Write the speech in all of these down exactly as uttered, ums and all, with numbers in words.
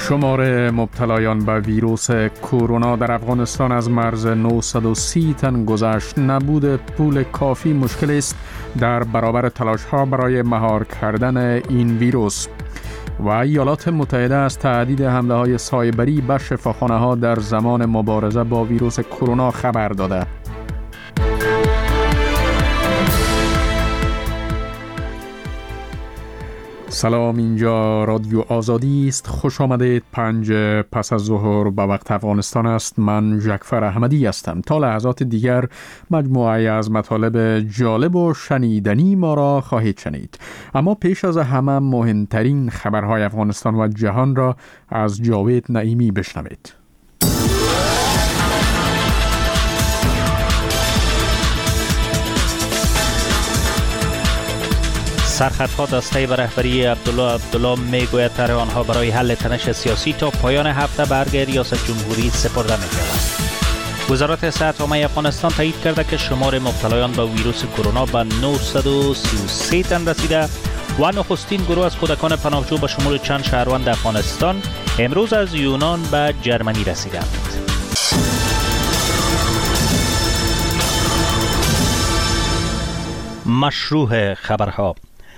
شمار مبتلایان به ویروس کرونا در افغانستان از مرز نهصد و سی تن گذشت. نبود پول کافی مشکل است در برابر تلاش‌ها برای مهار کردن این ویروس. و ایالات متحده از تعدید حمله‌های سایبری به شفاخانه‌ها در زمان مبارزه با ویروس کرونا خبر داده. سلام، اینجا رادیو آزادی است. خوش آمدید. پنج پس از ظهر به وقت افغانستان است. من جعفر احمدی هستم. تا لحظات دیگر مجموعه از مطالب جالب و شنیدنی ما را خواهید شنید. اما پیش از همه مهمترین خبرهای افغانستان و جهان را از جاوید نعیمی بشنوید. سرخطها دسته به رهبری عبدالله عبدالله میگوید طرح آنها برای حل تنش سیاسی تا پایان هفته برگ ریاست جمهوری سپرده می‌شود. وزارت صحت عامه افغانستان تایید کرده که شمار مبتلایان به ویروس کرونا به نهصد و سی و سه تن رسیده و نخستین گروه از کودکان پناهجو به شمول چند شهروند افغانستان امروز از یونان به جرمنی رسیدند. مشروع خبرها.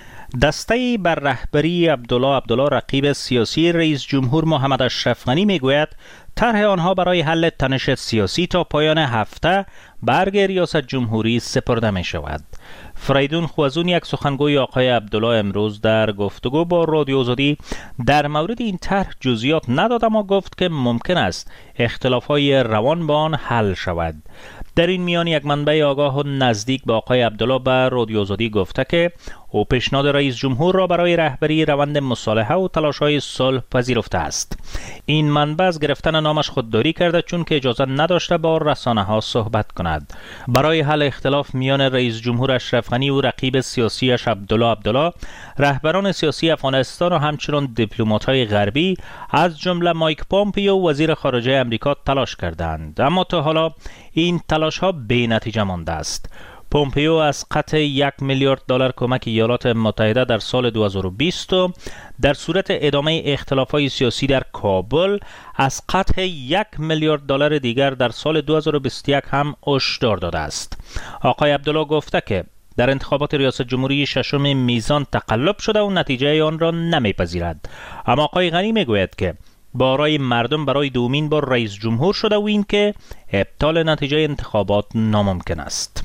دسته بر رهبری عبدالله عبدالله رقیب سیاسی رئیس جمهور محمد اشرف غنی میگوید طرح آنها برای حل تنش سیاسی تا پایان هفته برگ ریاست جمهوری سپرده می شود. فریدون خوازون، یک سخنگوی آقای عبدالله، امروز در گفتگو با رادیو آزادی در مورد این طرح جزئیات نداد، اما گفت که ممکن است اختلاف‌های روان با آن حل شود. در این میان یک منبع آگاه و نزدیک به آقای عبدالله به رادیو آزادی گفته که او پیشنهاد رئیس جمهور را برای رهبری روند مصالحه و تلاش‌های صلح پذیرفته است. این منبع از گرفتن نامش خودداری کرده چون که اجازه نداشته با رسانه‌ها صحبت کند. برای حل اختلاف میان رئیس جمهور اشرف غنی و رقیب سیاسیش عبدالله عبدالله، رهبران سیاسی افغانستان و همچنین دیپلمات‌های غربی از جمله مایک پامپیو وزیر خارجه آمریکا تلاش کردند، اما تا حالا این تلاش‌ها بی‌نتیجه مانده است. پومپیو از قطع یک میلیارد دلار کمک ایالات متحده در سال دو هزار و بیست و در صورت ادامه اختلافات سیاسی در کابل از قطع یک میلیارد دلار دیگر در سال دو هزار و بیست و یک هم هشدار داده است. آقای عبدالله گفته که در انتخابات ریاست جمهوری ششم میزان تقلب شده و نتیجه آن را نمیپذیرد. اما آقای غنی میگوید که با رای مردم برای دومین بار رئیس جمهور شده و این که ابطال نتیجه انتخابات ناممکن است.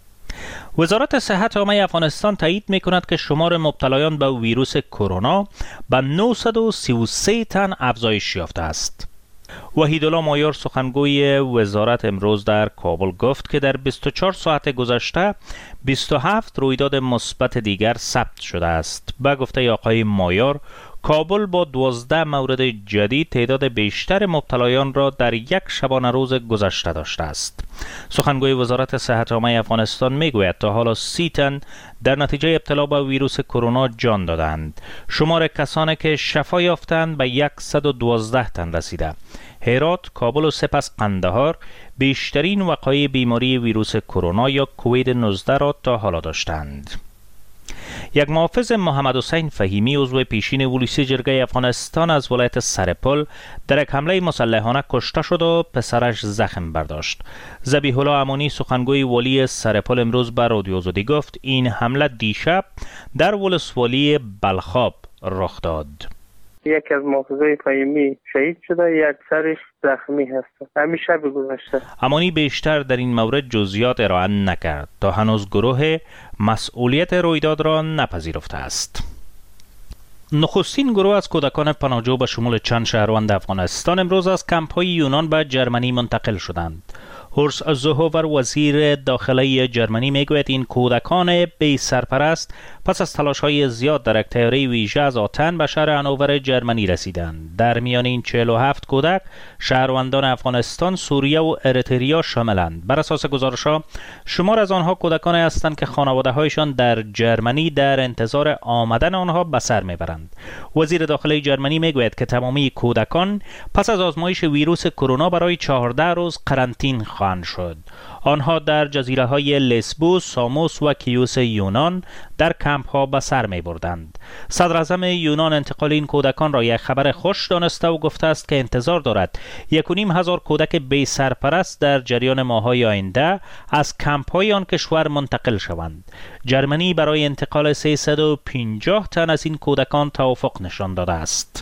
وزارت صحت عامه افغانستان تایید می‌کند که شمار مبتلایان به ویروس کرونا به نهصد و سی و سه تن افزایش یافته است. وحیدالله مایار، سخنگوی وزارت، امروز در کابل گفت که در بیست و چهار ساعت گذشته بیست و هفت رویداد مثبت دیگر ثبت شده است. به گفته آقای مایار، کابل با دوازده مورد جدید تعداد بیشتر مبتلایان را در یک شبانه روز گذشته داشته است. سخنگوی وزارت صحت عامه افغانستان میگوید تا حالا سی تن در نتیجه ابتلا به ویروس کرونا جان دادند. شمار کسانی که شفا یافتند به صد و دوازده تن رسیده. هرات، کابل و سپس قندهار بیشترین وقایع بیماری ویروس کرونا یا کووید نوزده را تا حالا داشتند. یک محافظ محمد حسین فهیمی، عضو پیشین ولسی جرگه افغانستان از ولایت سرپل، در یک حمله مسلحانه کشته شد و پسرش زخم برداشت. ذبیح الله امانی، سخنگوی ولی سرپل، امروز به رادیو آزادی گفت این حمله دیشب در ولسوالی بلخاب رخ داد. یکی از محافظای فهیمی شهید شده، یک سرش زخمی هست. همین شب گذشته. امانی بیشتر در این مورد جزئیات ارائه نکرد تا هنوز گروه مسئولیت رویداد را نپذیرفته است. نخستین گروه از کودکان پناهجو به شمول چند شهروند افغانستان امروز از کمپ‌های یونان به جرمنی منتقل شدند. هورست زوهوور، وزیر داخلی جرمنی، میگوید این کودکان بی سرپرست پس از تلاش‌های زیاد در یک طیاره ویژه از آتن به شهر هانوور جرمنی رسیدند. در میان این چهل و هفت کودک شهروندان افغانستان، سوریه و اریتریا شاملند. بر اساس گزارش‌ها شمار از آنها کودکانی هستند که خانواده‌هایشان در جرمنی در انتظار آمدن آنها به سر میبرند. وزیر داخلی جرمنی میگوید که تمامی کودکان پس از آزمایش ویروس کرونا برای چهارده روز قرنطینه خواهند شد. آنها در جزیره های لسبوس، ساموس و کیوس یونان در کمپ ها به سر می بردند. صدر اعظم یونان انتقال این کودکان را یک خبر خوش دانسته و گفته است که انتظار دارد یک و نیم هزار کودک بی سرپرست در جریان ماه‌های آینده از کمپ های آن کشور منتقل شوند. جرمنی برای انتقال سیصد و پنجاه تن از این کودکان توافق نشان داده است.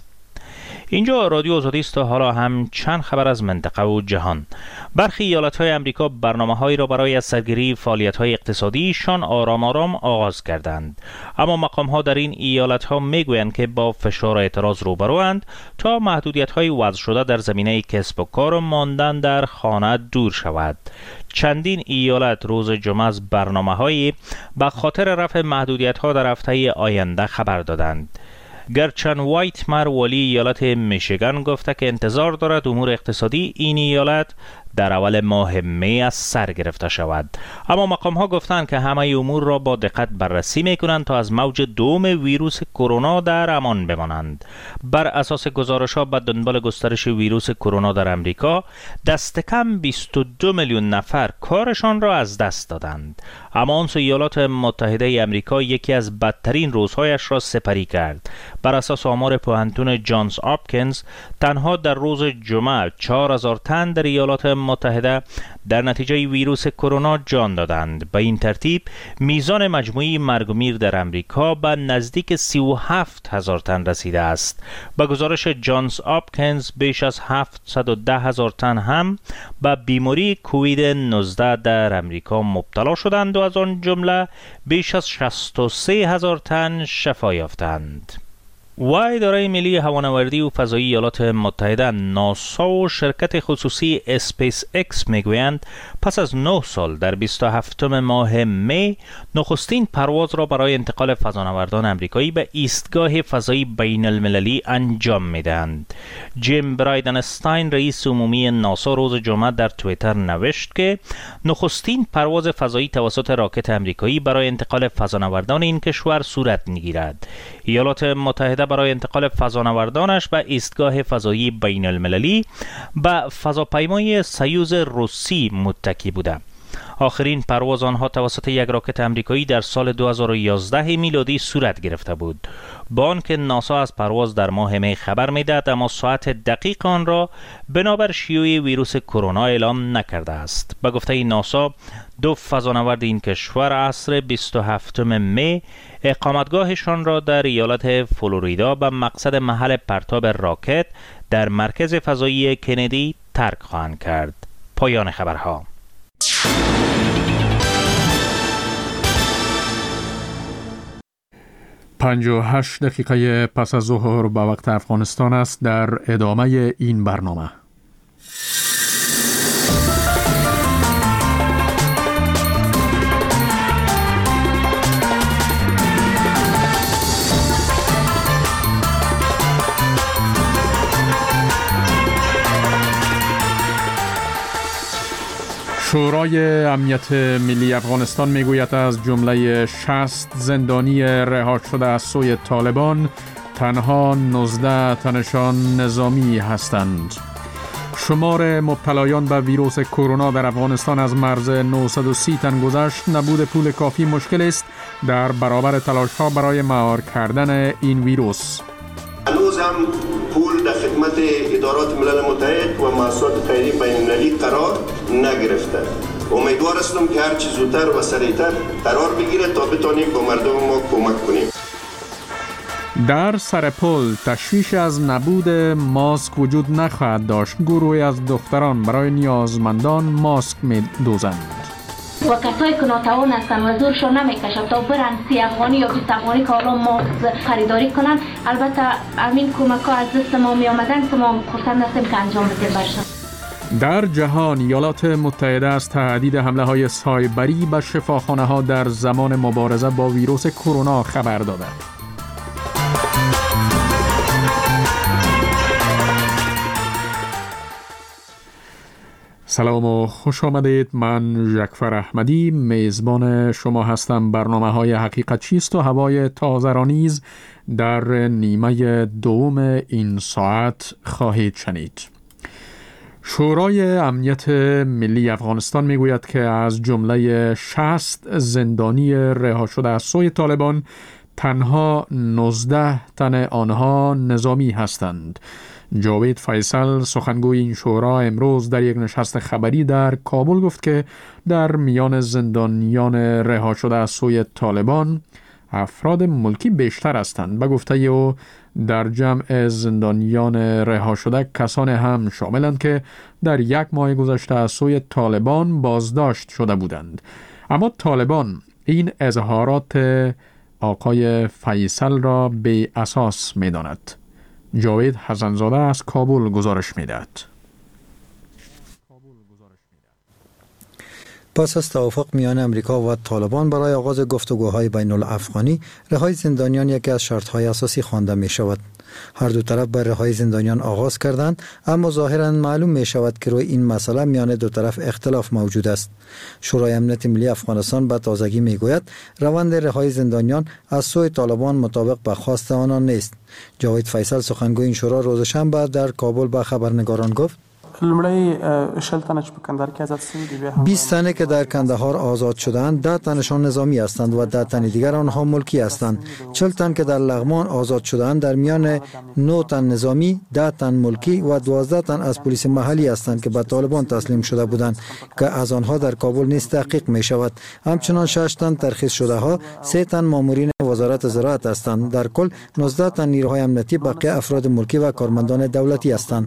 اینجا رادیو آزادی است و حالا هم چند خبر از منطقه و جهان. برخی ایالت‌های آمریکا برنامه‌هایی را برای سرگیری فعالیت‌های اقتصادیشان آرام آرام آغاز کردند، اما مقام‌ها در این ایالت‌ها می‌گویند که با فشار اعتراض روبروند تا محدودیت‌های وضع شده در زمینه کسب و کار و ماندن در خانه دور شود. چندین ایالت روز جمعه از برنامه‌هایی به خاطر رفع محدودیت‌ها در هفته آینده خبر دادند. گرچن وایتمر ولی ایالت میشیگان گفته که انتظار دارد امور اقتصادی این ایالت در اول ماه می از سر گرفته شود، اما مقام ها گفتند که همه امور را با دقت بررسی می کنند تا از موج دوم ویروس کرونا در امان بمانند. بر اساس گزارش ها به دنبال گسترش ویروس کرونا در امریکا دست کم بیست و دو میلیون نفر کارشان را از دست دادند، اما آن سو ایالات متحده امریکا یکی از بدترین روزهایش را سپری کرد. بر اساس آمار پوهنتون جانز آپکینز تنها در روز جمعه چهار هزار تن در ایالات متحده در نتیجه ویروس کرونا جان دادند. به این ترتیب میزان مجموعی مرگ و میر در امریکا به نزدیک سی و هفت هزار تن رسیده است. به گزارش جانز آپکینز بیش از هفتصد و ده هزار تن هم به بیماری کووید نوزده در امریکا مبتلا شدند و از آن جمله بیش از شصت و سه هزار تن شفا یافتند. و اداره ملی هوانوردی و فضایی ایالات متحده ناسا و شرکت خصوصی اسپیس اکس میگویند پس از نه سال در بیست و هفتم ماه می نخستین پرواز را برای انتقال فضانوردان امریکایی به ایستگاه فضایی بین المللی انجام میدهند. جیم برایدنستاین رئیس عمومی ناسا روز جمعه در توییتر نوشت که نخستین پرواز فضایی توسط راکت امریکایی برای انتقال فضانوردان این کشور صورت میگیرد. ایالات متحده برای انتقال فضانوردانش به ایستگاه فضایی بین المللی به فضاپیمای سیوز روسی متکی بوده. آخرین پرواز آنها توسط یک راکت امریکایی در سال دو هزار و یازده میلادی صورت گرفته بود. با آنکه ناسا از پرواز در ماه می خبر میدهد، اما ساعت دقیق آن را بنابر شیوع ویروس کرونا اعلام نکرده است. به گفته ناسا دو فضانورد این کشور عصر بیست و هفتم می اقامتگاهشان را در ایالت فلوریدا به مقصد محل پرتاب راکت در مرکز فضایی کندی ترک خواهند کرد. پایان خبرها. پنجاه و هشت دقیقه پس از ظهر به وقت افغانستان است. در ادامه این برنامه شورای امنیت ملی افغانستان میگوید از جمله شصت زندانی رها شده از سوی طالبان تنها نوزده تنشان نظامی هستند. شمار مبتلایان به ویروس کرونا در افغانستان از مرز نهصد و سی تن گذشت. نبود پول کافی مشکل است در برابر تلاش‌ها برای مهار کردن این ویروس. هنوز هم پول در خدمت ادارات ملل متحد و مؤسسات خیریه بین‌المللی قرار نگرفته. امیدوار هستم که هر چه زودتر و سریعتر قرار بگیره تا بتونیم با مردم ما کمک کنیم. در سرپل تشویش از نبود ماسک وجود نخواهد داشت. گروهی از دختران برای نیازمندان ماسک می دوزند. و کسایی که ناتوان هستن و زورشون نمیکشد تا برن سی افغانی یا بیست افغانی که حالا ماسک خریداری کنن، البته همین کمک ها از دست ما می آمدن که ما خرسند هستیم که انجام بدیم برشن. در جهان ایالات متحده از تهدید حمله های سایبری به شفاخانه ها در زمان مبارزه با ویروس کرونا خبر داده. سلام و خوش آمدید. من ژکفر احمدی میزبان شما هستم. برنامه های حقیقت چیست و هوای تازه را نیز در نیمه دوم این ساعت خواهید شنید. شورای امنیت ملی افغانستان میگوید که از جمله شصت زندانی رها شده از سوی طالبان تنها نوزده تن آنها نظامی هستند. جاوید فیصل سخنگوی این شورا امروز در یک نشست خبری در کابل گفت که در میان زندانیان رها شده از سوی طالبان افراد ملکی بیشتر هستند. به گفته او در جمع زندانیان رها شده کسانی هم شاملند که در یک ماه گذشته از سوی طالبان بازداشت شده بودند. اما طالبان این اظهارات آقای فیصل را بی اساس می داند. جاوید حسنزاده از کابل گزارش می دهد. پس از توافق میان امریکا و طالبان برای آغاز گفتگوهای بین الافغانی، رهایی زندانیان یکی از شرطهای اساسی خوانده می شود. هر دو طرف بر رهایی زندانیان آغاز کردند، اما ظاهرا معلوم می شود که روی این مسئله میان دو طرف اختلاف موجود است. شورای امنیت ملی افغانستان به تازگی می گوید روند رهایی زندانیان از سوی طالبان مطابق به خواست آنان نیست. جاوید فیصل سخنگوی این شورا روز شنبه در کابل به خبرنگاران گفت بیست تنه که در کندهار آزاد شدند، ده تنشان نظامی هستند و ده تن دیگر آنها ملکی هستند. چهل تن که در لغمان آزاد شدند، در میان نه تن نظامی، ده تن ملکی و دوازده تن از پلیس محلی هستند که به طالبان تسلیم شده بودند که از آنها در کابل نیز تحقیق می شود. همچنان شش تن ترخیص شده ها، سه تن مامورین وزارت زراعت هستند. در کل نوزده تن نیروهای امنیتی، بقیه افراد ملکی و کارمندان دولتی هستند.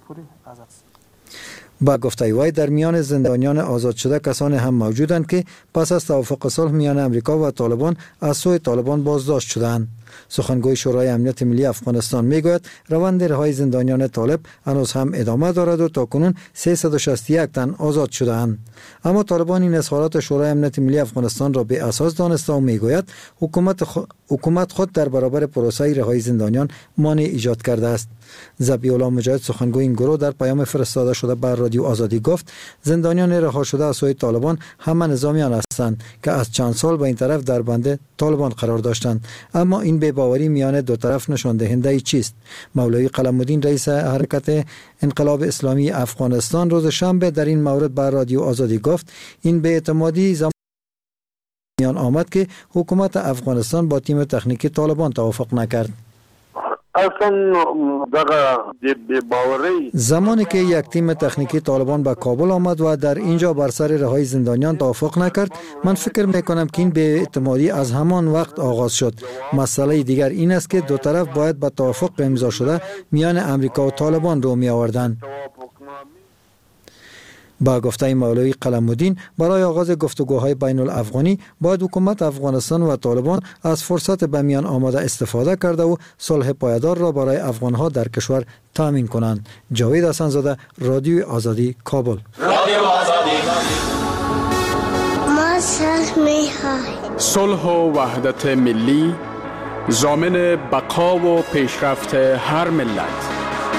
با گفته وی در میان زندانیان آزاد شده کسانی هم موجودند که پس از توافق صلح میان امریکا و طالبان از سوی طالبان بازداشت شدند. سخنگوی شورای امنیت ملی افغانستان میگوید روند رهایی زندانیان طالب هنوز هم ادامه دارد و تاکنون سیصد و شصت و یک تن آزاد شده‌اند. اما طالبان این اظهارات شورای امنیت ملی افغانستان را به اساس دانسته و میگوید حکومت خ... حکومت خود در برابر پروسه رهایی زندانیان مانع ایجاد کرده است. ذبیح الله مجاهد سخنگوی این گروه در پیام فرستاده شده بر رادیو آزادی گفت زندانیان رها شده از سوی طالبان همه نظامیان هستند که از چند سال به این طرف در بند طالبان قرار داشتند، اما این بی‌باوری میان دو طرف نشان دهنده چیست؟ مولوی قلم‌الدین رئیس حرکت انقلاب اسلامی افغانستان روز شنبه در این مورد بر رادیو آزادی گفت این بی‌اعتمادی زمان میان آمد که حکومت افغانستان با تیم تکنیکی طالبان توافق نکرد. زمانی که یک تیم تکنیکی طالبان به کابل آمد و در اینجا بر سر رهایی زندانیان توافق نکرد، من فکر میکنم که این بی‌اعتمادی از همان وقت آغاز شد. مسئله دیگر این است که دو طرف باید به توافق امضا شده میان امریکا و طالبان رو می آوردند. با گفته مولوی قلم‌الدین برای آغاز گفتگوهای بین الافغانی باید حکومت افغانستان و طالبان از فرصت به میان آمده استفاده کرده و صلح پایدار را برای افغانها در کشور تامین کنند. جاوید حسنزاده، رادیو آزادی، کابل. رادیو آزادی. ما صلح می‌خواهیم. صلح و وحدت ملی ضامن بقا و پیشرفت هر ملت.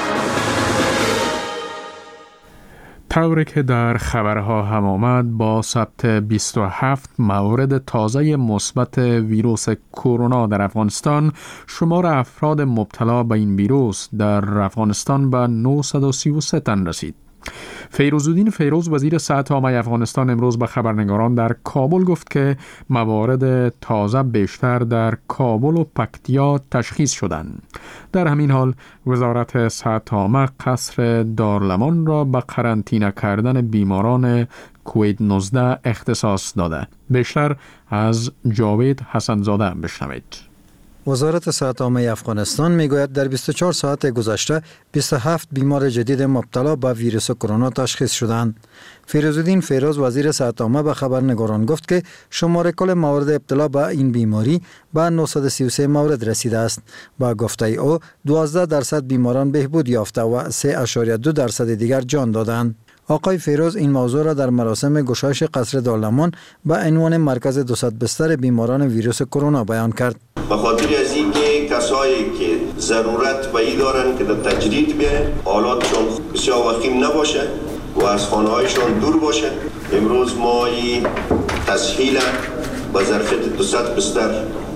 طوری که در خبرها هم آمد، با ثبت بیست و هفت مورد تازه مثبت ویروس کرونا در افغانستان، شمار افراد مبتلا به این ویروس در افغانستان به نهصد و سی و سه تن رسید. فیروزالدین فیروز وزیر صحت عامه افغانستان امروز به خبرنگاران در کابل گفت که موارد تازه بیشتر در کابل و پکتیا تشخیص شدند. در همین حال وزارت صحت عامه قصر دارالمان را به قرنطینه کردن بیماران کووید نوزده اختصاص داده. بیشتر از جاوید حسنزاده بشنوید. وزارت صحت عامه افغانستان میگوید در بیست و چهار ساعت گذشته بیست و هفت بیمار جدید مبتلا به ویروس کرونا تشخیص شدند. فیروزالدین فیروز وزیر صحت عامه به خبرنگاران گفت که شمار کل موارد ابتلا به این بیماری به نهصد و سی و سه مورد رسیده است. با گفته او دوازده درصد بیماران بهبود یافته و سه اشاریه دو درصد دیگر جان دادند. آقای فیروز این موضوع را در مراسم گشایش قصر دارالمان به عنوان مرکز دوصد بستر بیماران ویروس کرونا بیان کرد. به خاطر از اینکه کسایی که ضرورت به این دارن که در تجدید بیاین، حالاتشون بسیار وخیم نباشه و از خانه‌هایشون دور باشه، امروز ما این تسهیل به ظرفیت دوصد بستر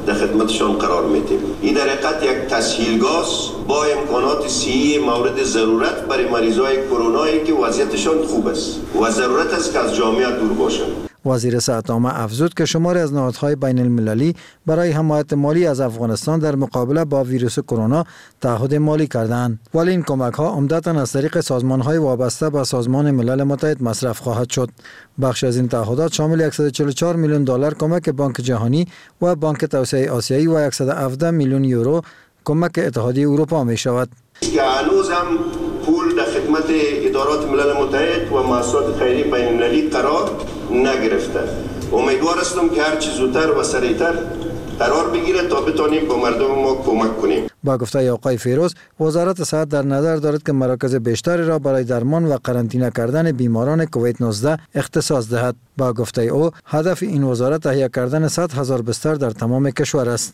در خدمتشان قرار میدیم. این در حقیقت یک تسهیلگاه با امکانات صحی مورد ضرورت برای مریضای کرونایی که وضعیتشان خوب است و ضرورت است که از جامعه دور باشند. وزیر صحت عامه افزود که شماری از نهادهای بین المللی برای حمایت مالی از افغانستان در مقابله با ویروس کرونا تعهد مالی کردند، ولی این کمک ها عمدتاً از طریق سازمان های وابسته به سازمان ملل متحد مصرف خواهد شد. بخش از این تعهدات شامل صد و چهل و چهار میلیون دلار کمک بانک جهانی و بانک توسعه آسیایی و صد و هفده میلیون یورو کمک اتحادیه اروپا می شود. که هنوز هم پول در خدمت ادارات ملل متحد و مؤسسات خیریه بین المللی قرار نگرفته. امیدوار هستم که هر چه زودتر و سریعتر قرار بگیره تا بتونیم با مردم ما کمک کنیم. با گفته آقای فیروز، وزارت صحت در نظر دارد که مراکز بیشتری را برای درمان و قرنطینه کردن بیماران کووید نوزده اختصاص دهد. با گفته او، هدف این وزارت تهیه کردن صد هزار بستر در تمام کشور است.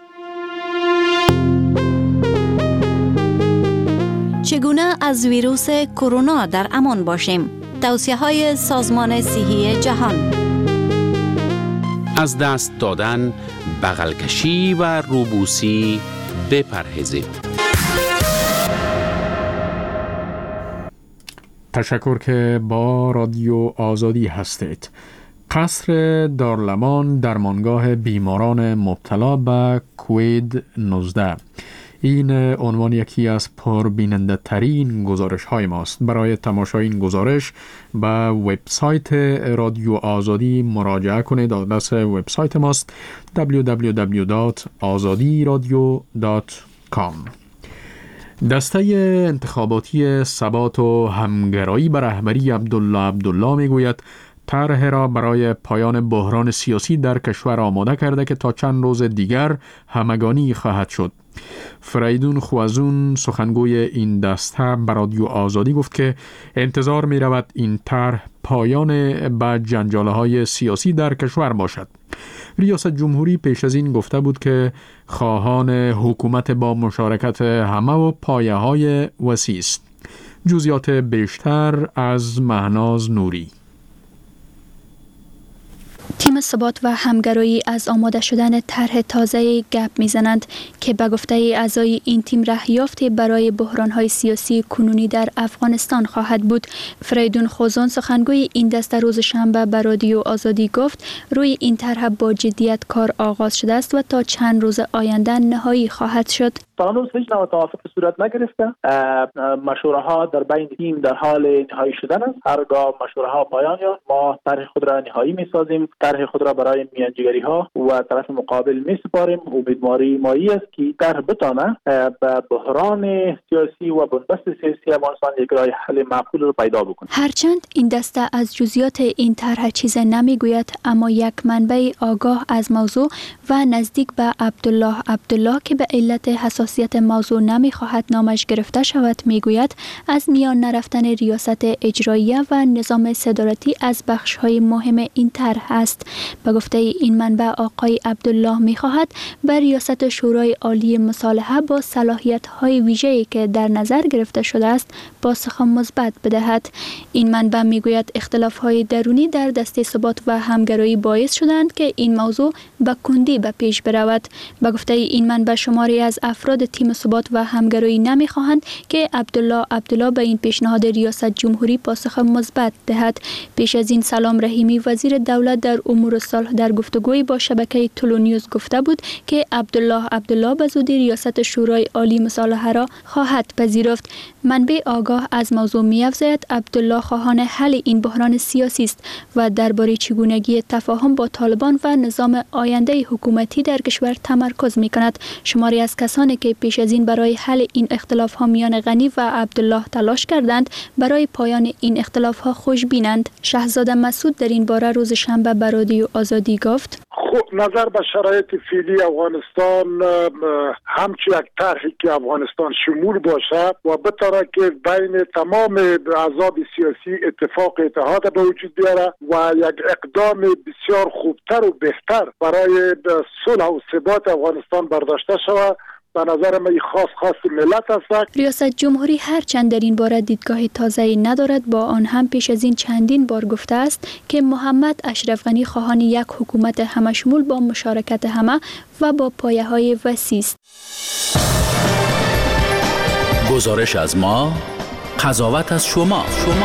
چگونه از ویروس کرونا در امان باشیم؟ توصیه‌های سازمان صحی جهان. از دست دادن، بغل کشی و روبوسی بپرهیزید. تشکر که با رادیو آزادی هستید. قصر دارلمان درمانگاه بیماران مبتلا به کووید نوزده. این عنوان یکی از پربیننده ترین گزارش های ماست. برای تماشای این گزارش به وبسایت رادیو آزادی مراجعه کنید. آدرس وبسایت ماست دبلیو دبلیو دبلیو دات آزادی رادیو دات کام. دسته انتخاباتی ثبات و همگرایی به رهبری عبدالله عبدالله میگوید طرح را برای پایان بحران سیاسی در کشور آماده کرده که تا چند روز دیگر همگانی خواهد شد. فریدون خوازون سخنگوی این دسته به رادیو آزادی گفت که انتظار می رود این طرح پایان به جنجال‌های سیاسی در کشور باشد. ریاست جمهوری پیش از این گفته بود که خواهان حکومت با مشارکت همه و پایه‌های وسیع است. جزئیات بیشتر از مهناز نوری. تیم ثبات و همگرایی از آماده شدن طرح تازه گپ میزنند که به گفته اعضای این تیم رهیافتی برای بحران‌های سیاسی کنونی در افغانستان خواهد بود. فریدون خوزان سخنگوی این دسته روز شنبه به رادیو آزادی گفت روی این طرح با جدیت کار آغاز شده است و تا چند روز آینده نهایی خواهد شد. تا هنوز هیچ نوع توافق صورت نگرفته. مشوره ها در بین تیم در حال نهایی شدن است. هرگاه مشوره ها پایان یافت ما طرح خود را نهایی می‌سازیم. طرح خود را برای میانجیگری ها و طرف مقابل می‌سپاریم. امیدواری مایی است که طرح بتانه به بحران سیاسی و بنبست سیاسی افغانستان یک راه حل معقول را پیدا بکنه. هرچند این دسته از جزئیات این طرح چیز نمیگوید، اما یک منبع آگاه از موضوع و نزدیک به عبدالله عبدالله که به علت حساسیت موضوع نمیخواهد نامش گرفته شود میگوید از میان نرفتن ریاست اجراییه و نظام صدارتی از بخش‌های مهم این طرح است. به گفته این منبع آقای عبدالله میخواهد به ریاست شورای عالی مصالحه با صلاحیت‌های ویژه‌ای که در نظر گرفته شده است پاسخ مثبت بدهد. این منبع میگوید اختلاف‌های درونی در دسته ثبات و همگرایی باعث شدند که این موضوع به کندی به پیش برود. به گفته این منبع شماری از افراد تیم ثبات و همگرایی نمیخواهند که عبدالله عبدالله به این پیشنهاد ریاست جمهوری پاسخ مثبت دهد. پیش از این سلام رحیمی وزیر دولت در امور صلح در گفتگوی با شبکه تلونیوز گفته بود که عبدالله عبدالله به زودی ریاست شورای عالی مصالحه را خواهد پذیرفت. منبع آگاه از موضوع می‌افزاید عبدالله خواهان حل این بحران سیاسی است و درباره چگونگی تفاهم با طالبان و نظام آینده حکومتی در کشور تمرکز می‌کند. شماری از کسانی که پیش از این برای حل این اختلاف‌ها میان غنی و عبدالله تلاش کردند برای پایان این اختلاف‌ها خوشبینند. شهزاده مسعود در این باره روز شنبه به رادیو آزادی گفت خب نظر به شرایط فعلی افغانستان همچی یک طرحی که افغانستان شمول باشه و بطوره که بین تمام احزاب سیاسی اتفاق اتحاد به وجود بیاره و یک اقدام بسیار خوبتر و بهتر برای صلح و ثبات افغانستان برداشته شود به نظر من خاص خاص ملت است. ریاست جمهوری هرچند در این باره دیدگاه تازه‌ای ندارد، با آن هم پیش از این چندین بار گفته است که محمد اشرف غنی خواهان یک حکومت همشمول با مشارکت همه و با پایه‌های وسیع است. گزارش از ما، قضاوت از شما. شما.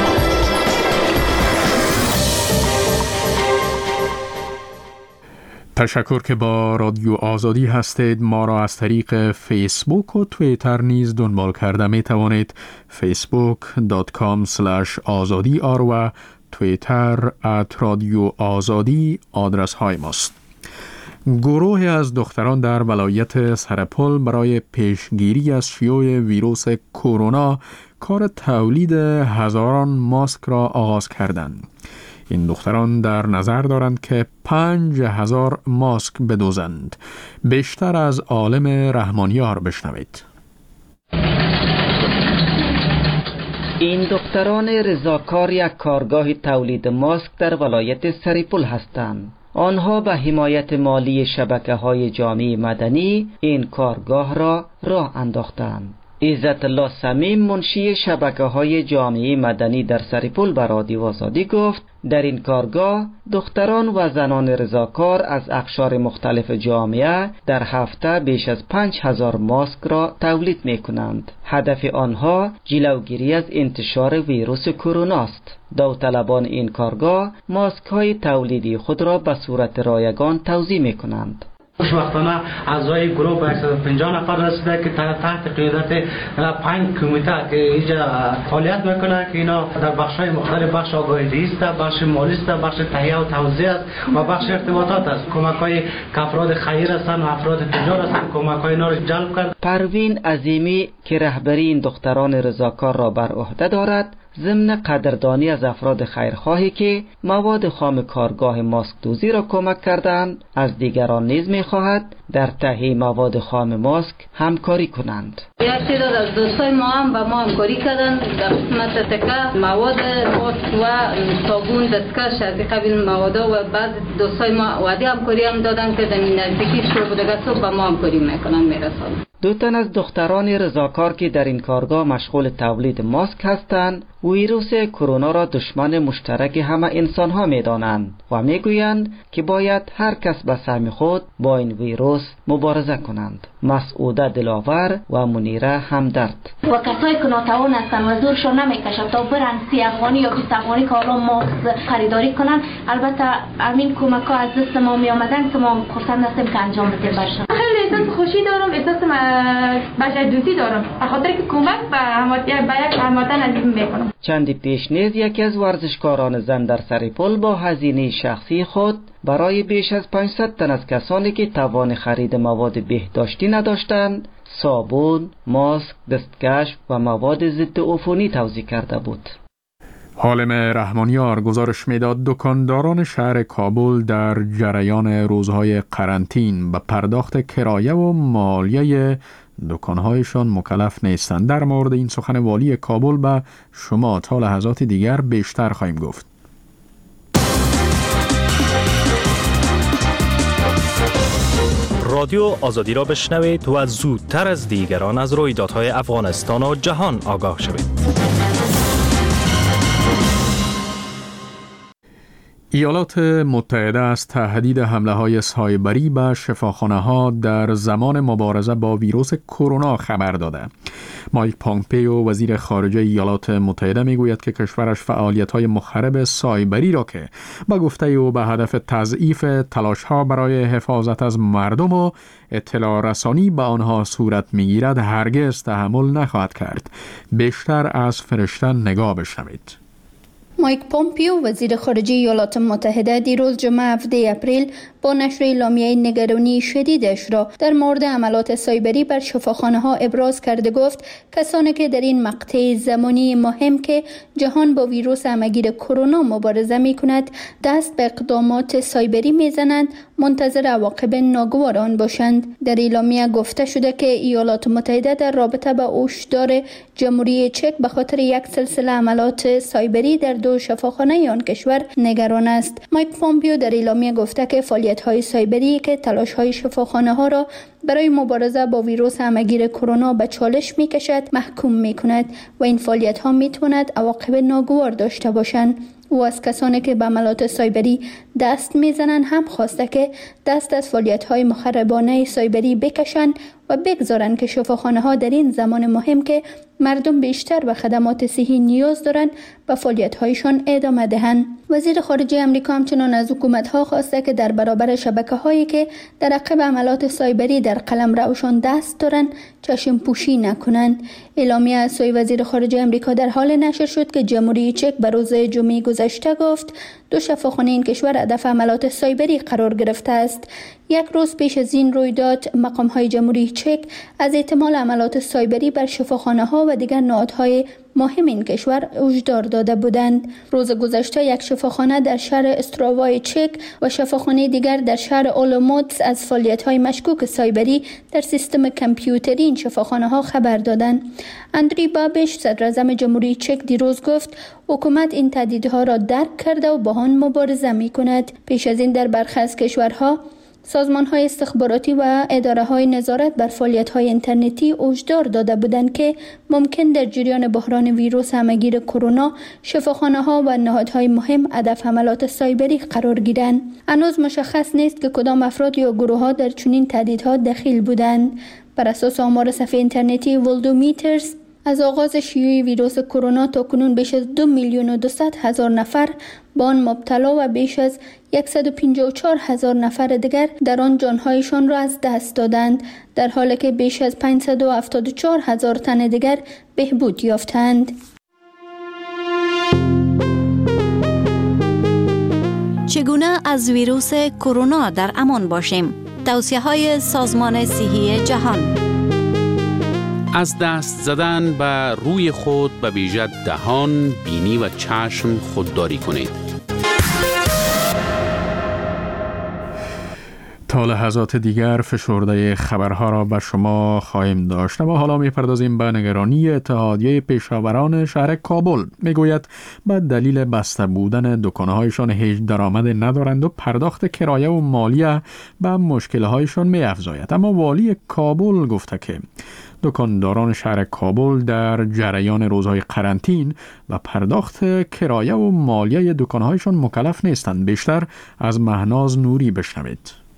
تشکر که با رادیو آزادی هستید. ما را از طریق فیسبوک و توییتر نیز دنبال کرده می توانید. فیسبوک دات کام اسلش آزادی آر و توییتر ات رادیو آزادی آدرس های ماست. گروهی از دختران در ولایت سرپل برای پیشگیری از شیوع ویروس کرونا کار تولید هزاران ماسک را آغاز کردند. این دختران در نظر دارند که پنج هزار ماسک بدوزند. بیشتر از عالم رحمانیار بشنوید. این دختران رضاکار یک کارگاه تولید ماسک در ولایت سرپل هستند. آنها به حمایت مالی شبکه‌های جامعه مدنی این کارگاه را راه انداختند. عزت الله صمیم منشی شبکه‌های جامعه مدنی در سرپل به رادیو آزادی گفت در این کارگاه دختران و زنان رضاکار از اقشار مختلف جامعه در هفته بیش از پنج هزار ماسک را تولید می کنند. هدف آنها جلوگیری از انتشار ویروس کرونا است. داوطلبان این کارگاه ماسک های تولیدی خود را به صورت رایگان توزیع می کنند. خوشبختانه اعضای گروه به صد و پنجاه نفر رسیده که تحت قیادت پنج کمیته که اینجا فعالیت میکنه که اینا در بخش‌های مختلف، بخش آگاهی است، بخش مالی است، بخش تهیه و توزیع است و بخش ارتباطات است. کمک‌های که افراد خیر هستند و افراد تجار هستند کمک‌های اینا را جلب کرد. پروین عظیمی که رهبری این دختران رضاکار را بر عهده دارد ضمن قدردانی از افراد خیرخواهی که مواد خام کارگاه ماسک دوزی را کمک کردند، از دیگران نیز می‌خواهد در تهیه مواد خام ماسک همکاری کنند. یک تعداد از دوستای ما هم با ما همکاری کردند در قسمت تکه مواد ماسک و صابون دستکش از قبیل مواد و بعض دوستای ما وعده همکاری هم دادند که در نزدیکی شروع بودگه صبح با ما همکاری میکنن میرسند. دو تن از دختران رضاکار که در این کارگاه مشغول تولید ماسک هستند ویروس کرونا را دشمن مشترک همه انسان ها می دانند و می گویند که باید هر کس به سهم خود با این ویروس مبارزه کنند. مسعوده دلاور و منیره همدرد. و کسایی که ناتوان هستند و زورشون نمیکشد تا برن سی افغانی یا بیست افغانی که حالا ماسک خریداری کنن، البته همین کمک ها از دست ما می آمدن که ما خرسند هستیم که انجام بدیم برشان. خیلی احساس خوشی دارم، احساس بشر دوستی دارم به خاطر که کمک به یک هموطن عزیزم میکنم. چندی پیش نیز یکی از ورزشکاران زن در سرپل با هزینه شخصی خود برای بیش از پانصد تن از کسانی که توان خرید مواد بهداشتی نداشتند صابون، ماسک، دستکش و مواد ضد عفونی توزیع کرده بود. حالم رحمانیار گزارش میداد دکانداران شهر کابل در جریان روزهای قرنطین به پرداخت کرایه و مالیه دکانهایشان مکلف نیستند. در مورد این سخن والی کابل به شما تا لحظات دیگر بیشتر خواهیم گفت. رادیو آزادی را بشنوید و زودتر از دیگران از رویدادهای افغانستان و جهان آگاه شوید. ایالات متحده از تهدید حمله های سایبری به شفاخانه ها در زمان مبارزه با ویروس کرونا خبر داده. مایک پامپیو وزیر خارجه ایالات متحده میگوید که کشورش فعالیت های مخرب سایبری را که با گفته او به هدف تضعیف تلاش ها برای حفاظت از مردم و اطلاع رسانی به آنها صورت میگیرد هرگز تحمل نخواهد کرد. بیشتر از فرشته نگاه بشنوید. مایک پامپیو وزیر خارجه ایالات متحده دیروز جمعه هفدهم اپریل با نشر اعلامیه نگرانی شدیدش را در مورد حملات سایبری بر شفاخانه‌ها ابراز کرده گفت کسانی که در این مقطع زمانی مهم که جهان با ویروس همه‌گیر کرونا مبارزه می‌کند دست به اقدامات سایبری می‌زنند منتظر عواقب ناگوار آن باشند. در اعلامیه گفته شده که ایالات متحده در رابطه با هشدار جمهوری چک به خاطر یک سلسله حملات سایبری در دو شفاخانه آن کشور نگران است. مایک پامپیو در اعلامیه گفته که فعالیت‌های سایبری که تلاش‌های شفاخانه‌ها را برای مبارزه با ویروس همهگیر کرونا به چالش میکشد، محکوم میکند و این فعالیت ها میتواند عواقب ناگوار داشته باشند. او از کسانی که به عملات سایبری دست میزنند هم خواسته که دست از فعالیت های مخربانه سایبری بکشند و بگذارند که شفاخانه ها در این زمان مهم که مردم بیشتر به خدمات صحی نیاز دارند به فعالیت هایشان ادامه دهند. وزیر خارجه امریکا همچنان از حکومت ها خواسته که در برابر شبکه هایی که در عقب عملات سایبری در قلمروشان دست دارند چشم پوشی نکنند. اعلامیه از سوی وزیر خارجه امریکا در حال نشر شد که جمهوری چک به روز جمعه گذشته گفت دو شفاخانه این کشور هدف عملات سایبری قرار گرفته است. یک روز پیش از این رویداد مقام های جمهوری چک از احتمال عملات سایبری بر شفاخانه ها و دیگر نهادهای مهم این کشور هشدار داده بودند. روز گذشته یک شفاخانه در شهر استراوای چک و شفاخانه دیگر در شهر اولوموتس از فعالیت‌های مشکوک سایبری در سیستم کامپیوتری این شفاخانه ها خبر دادند. اندری بابش صدر اعظم جمهوری چک دیروز گفت حکومت این تهدیدها را درک کرده و با آن مبارزه می‌کند. پیش از این در برخی از کشورها سازمان‌های استخباراتی و اداره‌های نظارت بر فعالیت‌های اینترنتی هشدار داده بودند که ممکن در جریان بحران ویروس همهگیر کرونا شفاخانه‌ها و نهادهای مهم هدف حملات سایبری قرار گیرند. هنوز مشخص نیست که کدام افراد یا گروه‌ها در چنین تهدیدها دخیل بودند. بر اساس آمار صفحه اینترنتی ولدومیترز از آغاز شیوع ویروس کرونا تا کنون بیش از دو میلیون و دویست هزار نفر با آن مبتلا و بیش از صد و پنجاه و چهار هزار نفر دیگر در آن جانهایشان را از دست دادند، در حالی که بیش از پانصد و هفتاد و چهار هزار تن دیگر بهبود یافتند. چگونه از ویروس کرونا در امان باشیم؟ توصیه‌های سازمان صحی جهان. از دست زدن به روی خود به ویژه دهان، بینی و چشم خودداری کنید. تا لحظات دیگر فشرده خبرها را بر شما خواهیم داشت. و حالا می‌پردازیم به نگرانی اتحادیه پیشاوران شهر کابل. میگوید به دلیل بسته بودن دکانهایشان هیچ درآمد ندارند و پرداخت کرایه و مالیه به مشکلهایشان می‌افزاید. اما والی کابل گفته که دکانداران شهر کابل در جریان روزهای قرنطین و پرداخت کرایه و مالیه دکانهایشان مکلف نیستند. بیشتر از مهناز نوری بشنوید.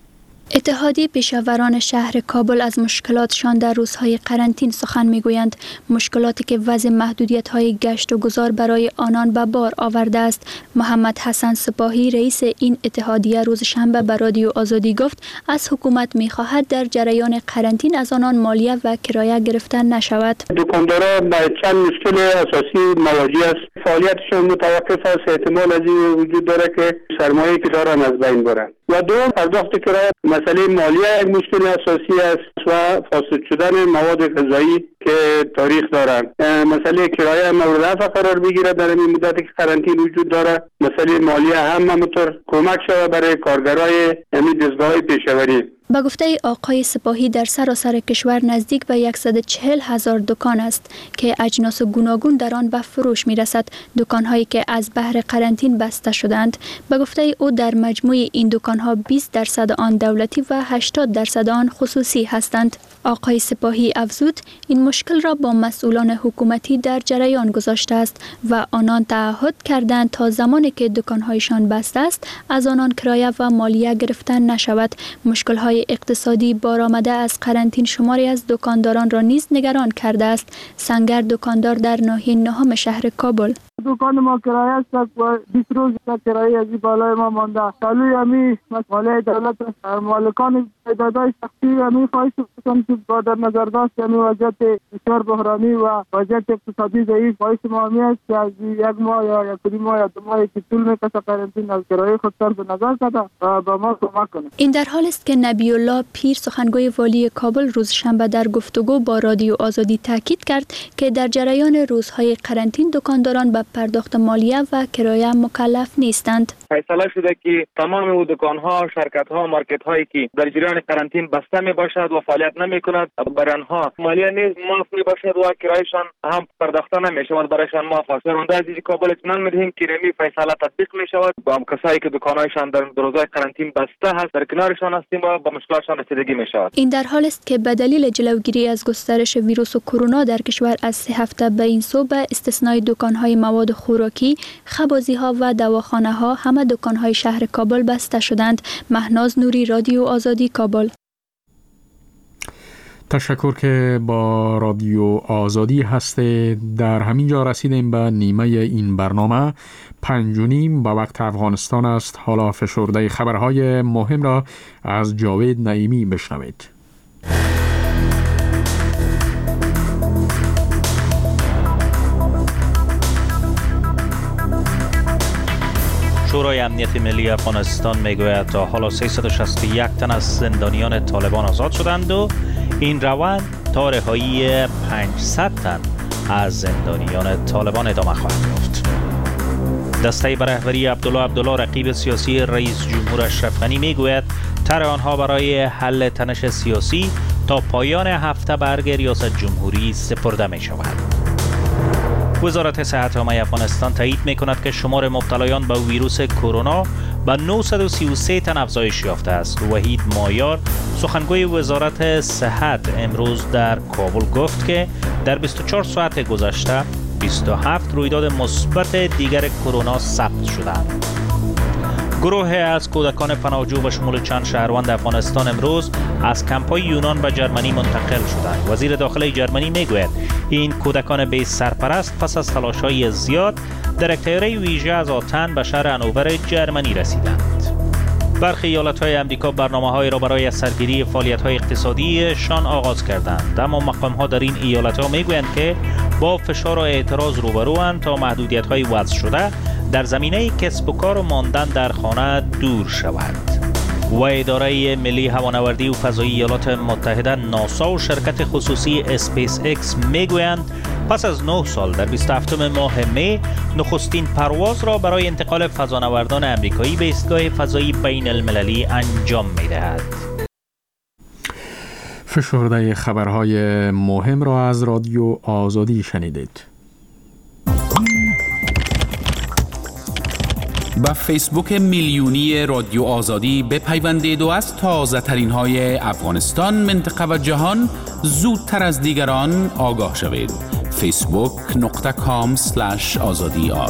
اتحادیه پیشاوران شهر کابل از مشکلاتشان در روزهای قرنطین سخن میگویند. مشکلاتی که وضع محدودیت‌های گشت و گذار برای آنان به بار آورده است. محمد حسن سپاهی رئیس این اتحادیه روز شنبه به رادیو آزادی گفت از حکومت می‌خواهد در جریان قرنطین از آنان مالیه و کرایه گرفته نشود. دکانداران با چند مشکل اساسی مواجه است. فعالیتشان متوقف است. احتمال از این وجود داره که سرمایه‌ای که دارن از بین برن. و دوم پرداخت کرایه، مسئله مالیه یک مشکل اساسی است و فاسد شدن مواد غذایی که تاریخ دارند. مسئله کرایه مورد رفع قرار بگیره در این مدتی که قرنطین وجود داره. مسئله مالیه هم همونطور کمک شده برای کارگرای همین دستگاه‌های پیشاوری. با گفته آقای سپاهی در سراسر کشور نزدیک به صد و چهل هزار دکان است که اجناس گوناگون در آن به فروش می رسد. دکان‌هایی که از بهر قرنطین بسته شدند. با گفته او در مجموع این دکان‌ها بیست درصد آن دولتی و هشتاد درصد آن خصوصی هستند. آقای سپاهی افزود این مشکل را با مسئولان حکومتی در جریان گذاشته است و آنان تعهد کردند تا زمانی که دکان‌هایشان بسته است از آنان کرایه و مالیه گرفته نشود. مشکل‌های اقتصادی بارآمده از قرنطین شماری از دکانداران را نیز نگران کرده است. سنگر دکاندار در ناحیه نهم شهر کابل: دکان ما کرایه است و بیست روز کرایه از بالای ما مانده. سالوی امی مسئله دولت مالکان تعدادهای شخصی امی خواهش می‌کنم که با در نظر داشت امی وضعیت بسیار بحرانی و وضعیت اقتصادی ضعیف خواهش ما امی است که از یک ماه یا یک دو ماه یا دو ماه که طول می‌کشه قرنطین از کرایه خود صرف نظر کرده و به ما کمک کنه. این در حال است که نبی الله پیر سخنگوی والی کابل روز شنبه در گفتگو با رادیو آزادی تاکید کرد که در جریان روزهای قرنطین دکانداران به پرداخت مالیه و کرایه مکلف نیستند. فیصله شده که تمام او دکان‌ها، شرکت‌ها، مارکت‌هایی که در جریان قرنطینه بسته میباشد و فعالیت نمی‌کند، بر آنها مالیه نیز معاف میباشد و کرایه‌شان هم پرداخته نمی‌شود، برایشان معاف است. راننده عزیز کابل اطمینان می‌دهیم که این فیصله تطبیق می‌شود. با کسایی که دکان‌هایشان در روزهای قرنطینه بسته هست در کنارشان هستیم و با مشکلاتشان رسیدگی می‌شود. این در حال است که به دلیل جلوگیری از گسترش ویروس کرونا در کشور از سه هفته به این سو به استثنای دکان‌های مواد خوراکی، خبازی‌ها و دواخانه‌ها همه دکان‌های شهر کابل بسته شدند. مهناز نوری، رادیو آزادی، کابل. تشکر که با رادیو آزادی هسته. در همین جا رسیدیم به نیمه این برنامه. پنج و نیم به وقت افغانستان است. حالا فشرده خبرهای مهم را از جاوید نعیمی بشنوید. شورای امنیت ملی افغانستان میگوید تا حالا سیصد و شصت و یک تن از زندانیان طالبان آزاد شدند و این روند تا رهایی پانصد تن از زندانیان طالبان ادامه خواهد یافت. دسته به رهبری عبدالله عبدالله رقیب سیاسی رئیس جمهور اشرف غنی میگوید طرح آنها برای حل تنش سیاسی تا پایان هفته برگ ریاست جمهوری سپرده می شود. وزارت صحت عامه افغانستان تایید می کند که شمار مبتلایان به ویروس کرونا به نهصد و سی و سه تن افزایش یافته است. وحید مایار سخنگوی وزارت صحت امروز در کابل گفت که در بیست و چهار ساعت گذشته بیست و هفت رویداد مثبت دیگر کرونا ثبت شدند. گروه از کودکان پناهجو به شمول چند شهروند افغانستان امروز از کمپ‌های یونان به جرمنی منتقل شدند. وزیر داخلی جرمنی میگوید این کودکان بی سرپرست پس از تلاش‌های زیاد در یک طیاره ویژه از آتن به شهر هانوور جرمنی رسیدند. برخی ایالت‌های آمریکا برنامه‌هایی را برای سرگیری فعالیت‌های اقتصادیشان آغاز کردند، اما مقام‌ها در این ایالت‌ها میگویند که با فشار و اعتراض روبروند تا محدودیت‌های وضع شده در زمینه کسب و کار و ماندن در خانه دور شود. و اداره ملی هوانوردی و فضایی ایالات متحده ناسا و شرکت خصوصی اسپیس اکس میگویند پس از نه سال در بیست و هفتم ماه می نخستین پرواز را برای انتقال فضانوردان امریکایی به ایستگاه فضایی بین المللی انجام میدهد. فشرده خبرهای مهم را از رادیو آزادی شنیدید. با فیسبوک میلیونی رادیو آزادی بپیوندید و از تازه ترین های افغانستان، منطقه و جهان زودتر از دیگران آگاه شوید. فیسبوک نقطه کام سلش آزادی آر.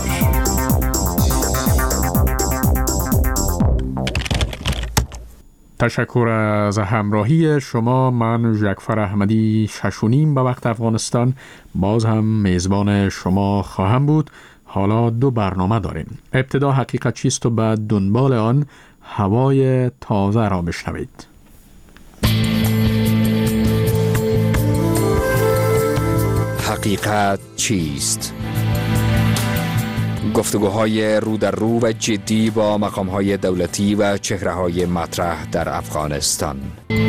تشکر از همراهی شما. من جعفر احمدی ششونیم به وقت افغانستان باز هم میزبان شما خواهم بود. حالا دو برنامه داریم. ابتدا حقیقت چیست و بعد دنبال آن هوای تازه را بشنوید. حقیقت چیست؟ گفتگوهای رو در رو و جدی با مقام‌های دولتی و چهره‌های مطرح در افغانستان.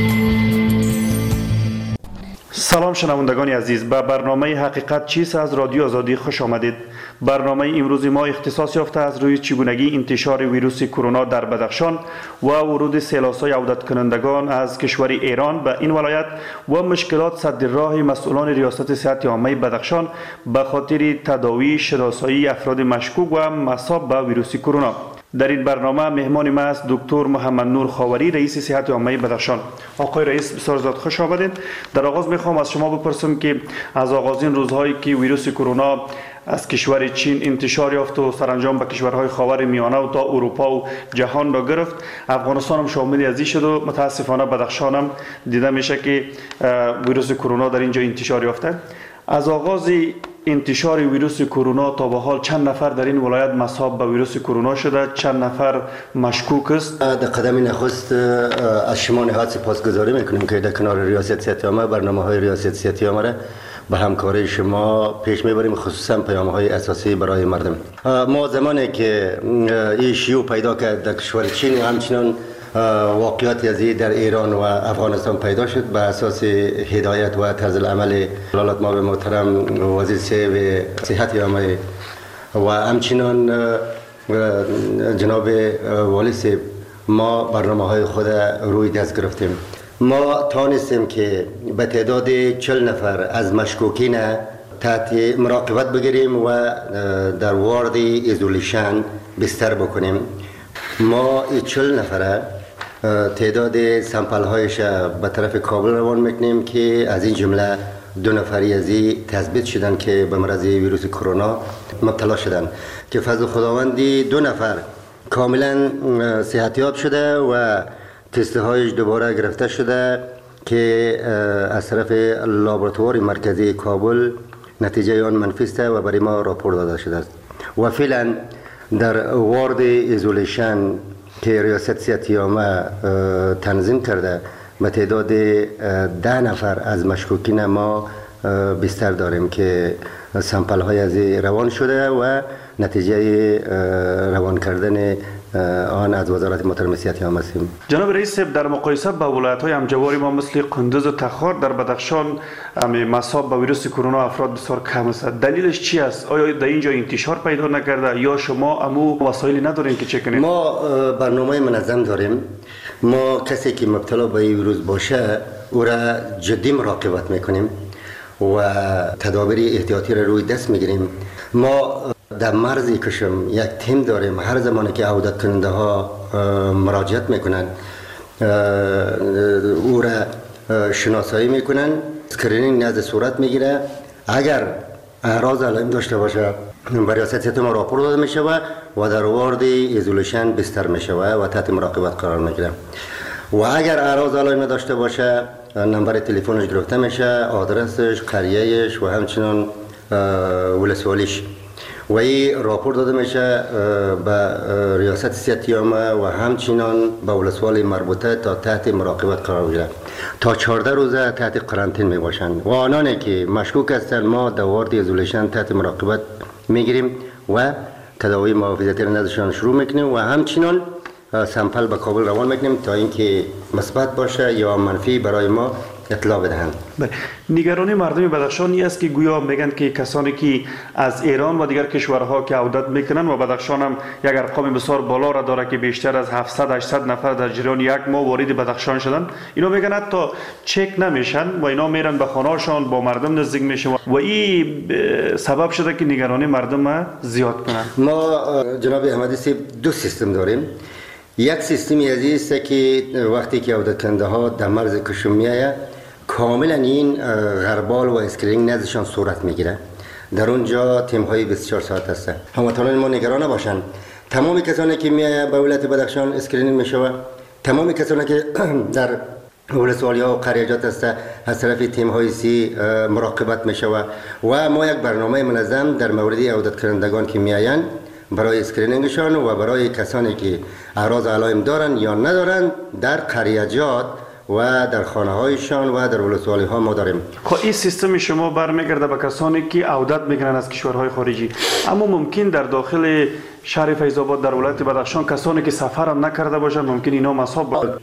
سلام شنوندگان عزیز، به برنامه حقیقت چیست از رادیو آزادی خوش آمدید. برنامه امروز ما اختصاص یافته از روی چگونگی انتشار ویروس کرونا در بدخشان و ورود سیلاسای عودت کنندگان از کشور ایران به این ولایت و مشکلات سد راه مسئولان ریاست صحت عامه بدخشان به خاطر تداوی شناسایی افراد مشکوک و مصاب به ویروس کرونا. در این برنامه مهمان ما است دکتر محمد نور خاوری، رئیس صحت عامه بدخشان. آقای رئیس بسیار زیاد خوش آمدید. در آغاز میخوام از شما بپرسم که از آغازین روزهایی که ویروس کرونا از کشور چین انتشار یافت و سرانجام به کشورهای خاور میانه و تا اروپا و جهان را گرفت، افغانستان هم شامل از این شد و متاسفانه بدخشان هم دیده میشه که ویروس کرونا در اینجا انتشار یافته. از آغاز انتشار ویروس کرونا تا به حال چند نفر در این ولایت مصاب به ویروس کرونا شده؟ چند نفر مشکوک است؟ در قدم نخست از شما نهایت سپاسگزاری میکنیم که در کنار ریاست صحت عامه برنامه های ریاست صحت عامه را به همکاری شما پیش میبریم، خصوصا پیام های اساسی برای مردم. ما زمانی که این شیوع پیدا کرد در کشور چین، همچنان واقعیت ازی در ایران و افغانستان پیدا شد به اساس هدایت و طرز العمل ولایت ما به محترم وزیر صحت عامه و همچنان جناب والی صاحب ما برنامه های خود روی دست گرفتیم. ما تانستیم که به تعداد چهل نفر از مشکوکین تحت مراقبت بگیریم و در وارد ایزولیشن بستر بکنیم. ما این چهل نفره تعداد سمپل هایش به طرف کابل روان میکنیم که از این جمله دو نفری از این تثبیت شدن که به مرض ویروس کرونا مبتلا شدن که فضل خداوندی دو نفر کاملا صحتیاب شده و تست هایش دوباره گرفته شده که از طرف لابراتوار مرکزی کابل نتیجه آن منفی است و برای ما راپور داده شده است و فعلا در وارد ایزولیشن که ریاست صحت عامه تنظیم کرده به تعداد ده نفر از مشکوکین ما بستر داریم که سمپل های از روان شده و نتیجه روان کردن آن از وزارت محترم صحت عامه است. جناب رئیس، در مقایسه با ولایت های همجواری ما مثل قندوز و تخار در بدخشان مصاب به ویروس کرونا افراد بسیار کم است. دلیلش چی است؟ آیا در اینجا انتشار پیدا نکرده یا شما امو وسایلی ندارین که چک کنید؟ ما برنامه منظم داریم. ما کسی که مبتلا به این ویروس باشه او را جدی مراقبت میکنیم و تدابیر احتیاطی را روی دست میگیریم. ما در مرز کشم یک تیم داریم. هر زمانی که عودت کننده ها مراجعت میکنن او را شناسایی میکنن، اسکرینینگ نزد صورت میگیره. اگر اعراض علائم داشته باشه به ریاست صحت ما راپور داده میشه و در وارد ایزولیشن بستر میشه و تحت مراقبت قرار میگیره. و اگر اعراض علائم داشته باشه نمبر تلفنش گرفته میشه، آدرسش، قریهش و همچنین ولسوالیش و این راپور داده میشه به ریاست صحت عامه و همچنین به ولسوال مربوطه تا تحت مراقبت قرار بگیره. تا چهارده روزه تحت قرنطینه می باشند و آنانی که مشکوک هستند ما در وارد ایزولیشن تحت مراقبت میگیریم و تداوی محافظتی را نزدشان شروع میکنیم و همچنین سمپل به کابل روان میکنیم تا اینکه مثبت باشه یا منفی برای ما اطلاع بدهند. نگرانی مردم بدخشان است که گویا میگن که کسانی که از ایران و دیگر کشورها که عودت میکنن و بدخشان هم یک ارقام بسیار بالا را داره که بیشتر از هفتصد هشتصد نفر در جریان یک ماه وارد بدخشان شدن، اینا میگن حتی چک نمیشن و اینا میرن به خانه‌شان با مردم نزدیک میشن و این سبب شده که نگرانی مردم زیاد کنن. ما جناب احمدی صاحب دو سیستم داریم. یک سیستمی از است که وقتی که عودت کننده ها در مرز کشم میآید کاملا این غربال و اسکرینینگ نزدشان صورت میگیره. در اونجا تیم های بیست و چهار ساعت هست. هموطنان ما نگران نباشند. تمام کسانی که میآید به ولایت بدخشان اسکرینینگ میشود. تمام کسانی که در ولسوالی ها و قریجات هست از طرف تیم های سی مراقبت میشود و ما یک برنامه منظم در مورد عودت کنندگان که میآیند برای اسکرینینگشان و برای کسانی که اعراض علائم دارند یا ندارند در قریجات و در خانه هایشان و در ولسوالی ها ما داریم. خب این سیستم شما برمیگرده به کسانی که عودت میکنن از کشورهای خارجی، اما ممکن در داخل شهر فیض آباد در ولایت بدخشان کسانی که سفر هم نکرده باشند ممکن اینا مصاب باشند.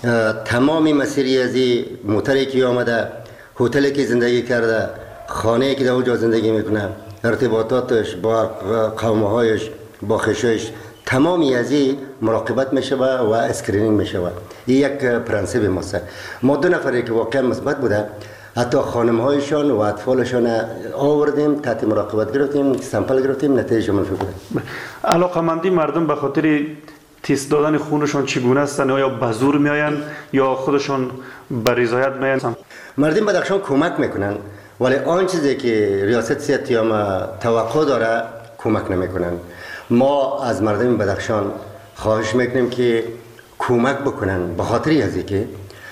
تمامی مسیری از این موتری که آمده، هتلی که زندگی کرده، خانه‌ای که در اونجا زندگی میکنه، ارتباطاتش با قومه هایش، با خشش، تمامی از این مراقبت میشه و اسکرینینگ میشه. این یک پرنسیپ ماست. ما دو نفری که واقعا مثبت بوده حتی خانم هایشان و اطفالشان آوردیم تحت مراقبت گرفتیم، سامپل گرفتیم، نتیجه منفی بوده. علاقمندی مردم به خاطر تست دادن خونشان چگونه هستند؟ یا به زور میآیند یا خودشان به رضایت میآیند؟ مردم بدخشان کمک میکنن ولی آن چیزی که ریاست صحت عامه توقع داره کمک نمیکنن. ما از مردم بدخشان خواهش میکنیم که کمک بکنن به خاطر از اینکه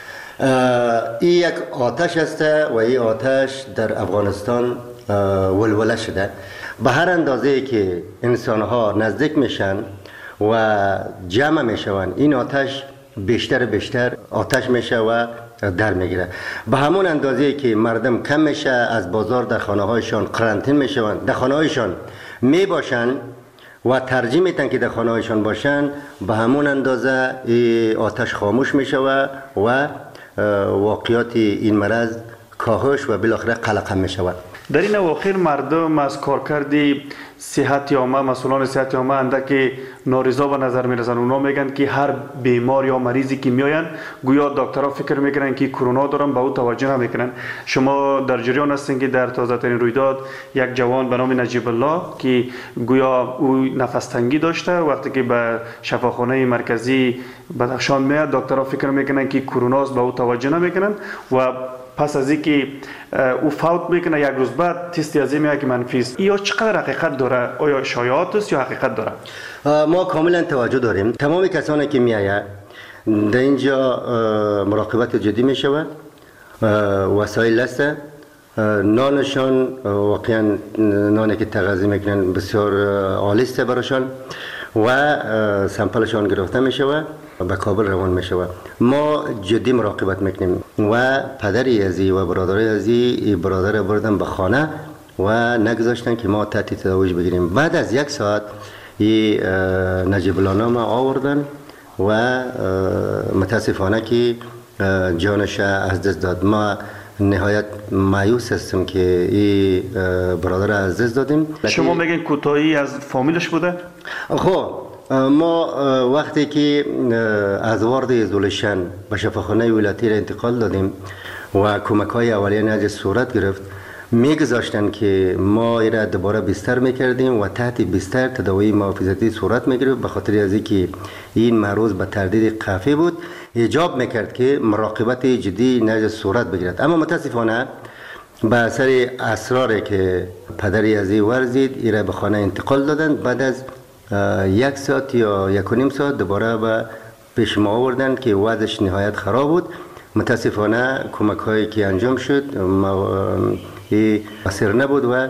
این یک آتش است و این آتش در افغانستان ولوله شده. به هر اندازه که انسان ها نزدیک میشن و جمع میشون این آتش بیشتر بیشتر آتش میشه و در میگیره. به همون اندازه که مردم کم میشه از بازار در خانه هایشان قرنطین میشون، در خانه هایشان می باشن و ترجیح میتن که در خانه هایشان باشن، به همون اندازه آتش خاموش میشه و و واقعیات این مرض کاهش و بالاخره قلقم میشود. در این اواخر مردم از کارکرد صحت عامه، مسئولان صحت عامه اندک نارضا به نظر میرسن. اونا میگن که هر بیمار یا مریضی که میاین گویا دکترها فکر میکنن که کرونا دارن، به او توجه نمیکنن. شما در جریان هستین که در تازه ترین رویداد یک جوان به نام نجیب الله که گویا او نفس تنگی داشته، وقتی که به شفاخانه مرکزی بدخشان میاد دکترها فکر میکنن که کرونا است، به او توجه نمیکنن و پس از اینکه او فوت میکنه یک روز بعد تست از این میاد که منفی است. یا چقدر حقیقت داره؟ آیا شایعات است یا حقیقت داره؟ ما کاملا توجه داریم. تمام کسانی که میآید در اینجا مراقبت جدی میشود، وسایل است، نانشان واقعا نانی که تغذیه میکنن بسیار عالی است براشان و سمپلشان گرفته میشود به کابل روان میشود. ما جدی مراقبت میکنیم و پدری ازی و برادری ازی برادر بردن به خانه و نگذاشتن که ما تحت تداویش بگیریم. بعد از یک ساعت این نجیب الله نام آوردن و متاسفانه که جانش از دست داد. ما نهایت مایوس هستم که این برادر از دست دادیم. شما میگین کوتاهی از فامیلش بوده؟ خب ما وقتی که از وارد ایزولیشن به شفاخانه ولایتی را انتقال دادیم و کمک های اولیه از صورت گرفت، میگذاشتن که ما ایرا دوباره بستر میکردیم و تحت بستر تداوی محافظتی صورت میگرفت، به خاطر از اینکه این معروض به تردید قحفی بود ایجاب میکرد که مراقبت جدی نجس صورت بگیرد. اما متاسفانه به اثر اسراری که پدری از این ورزید ایرا به خانه انتقال دادن. بعد از یک ساعت یا یک و نیم ساعت دوباره به پیش ما آوردن که وضعش نهایت خراب بود. متاسفانه کمک هایی که انجام شد این اثر نبود و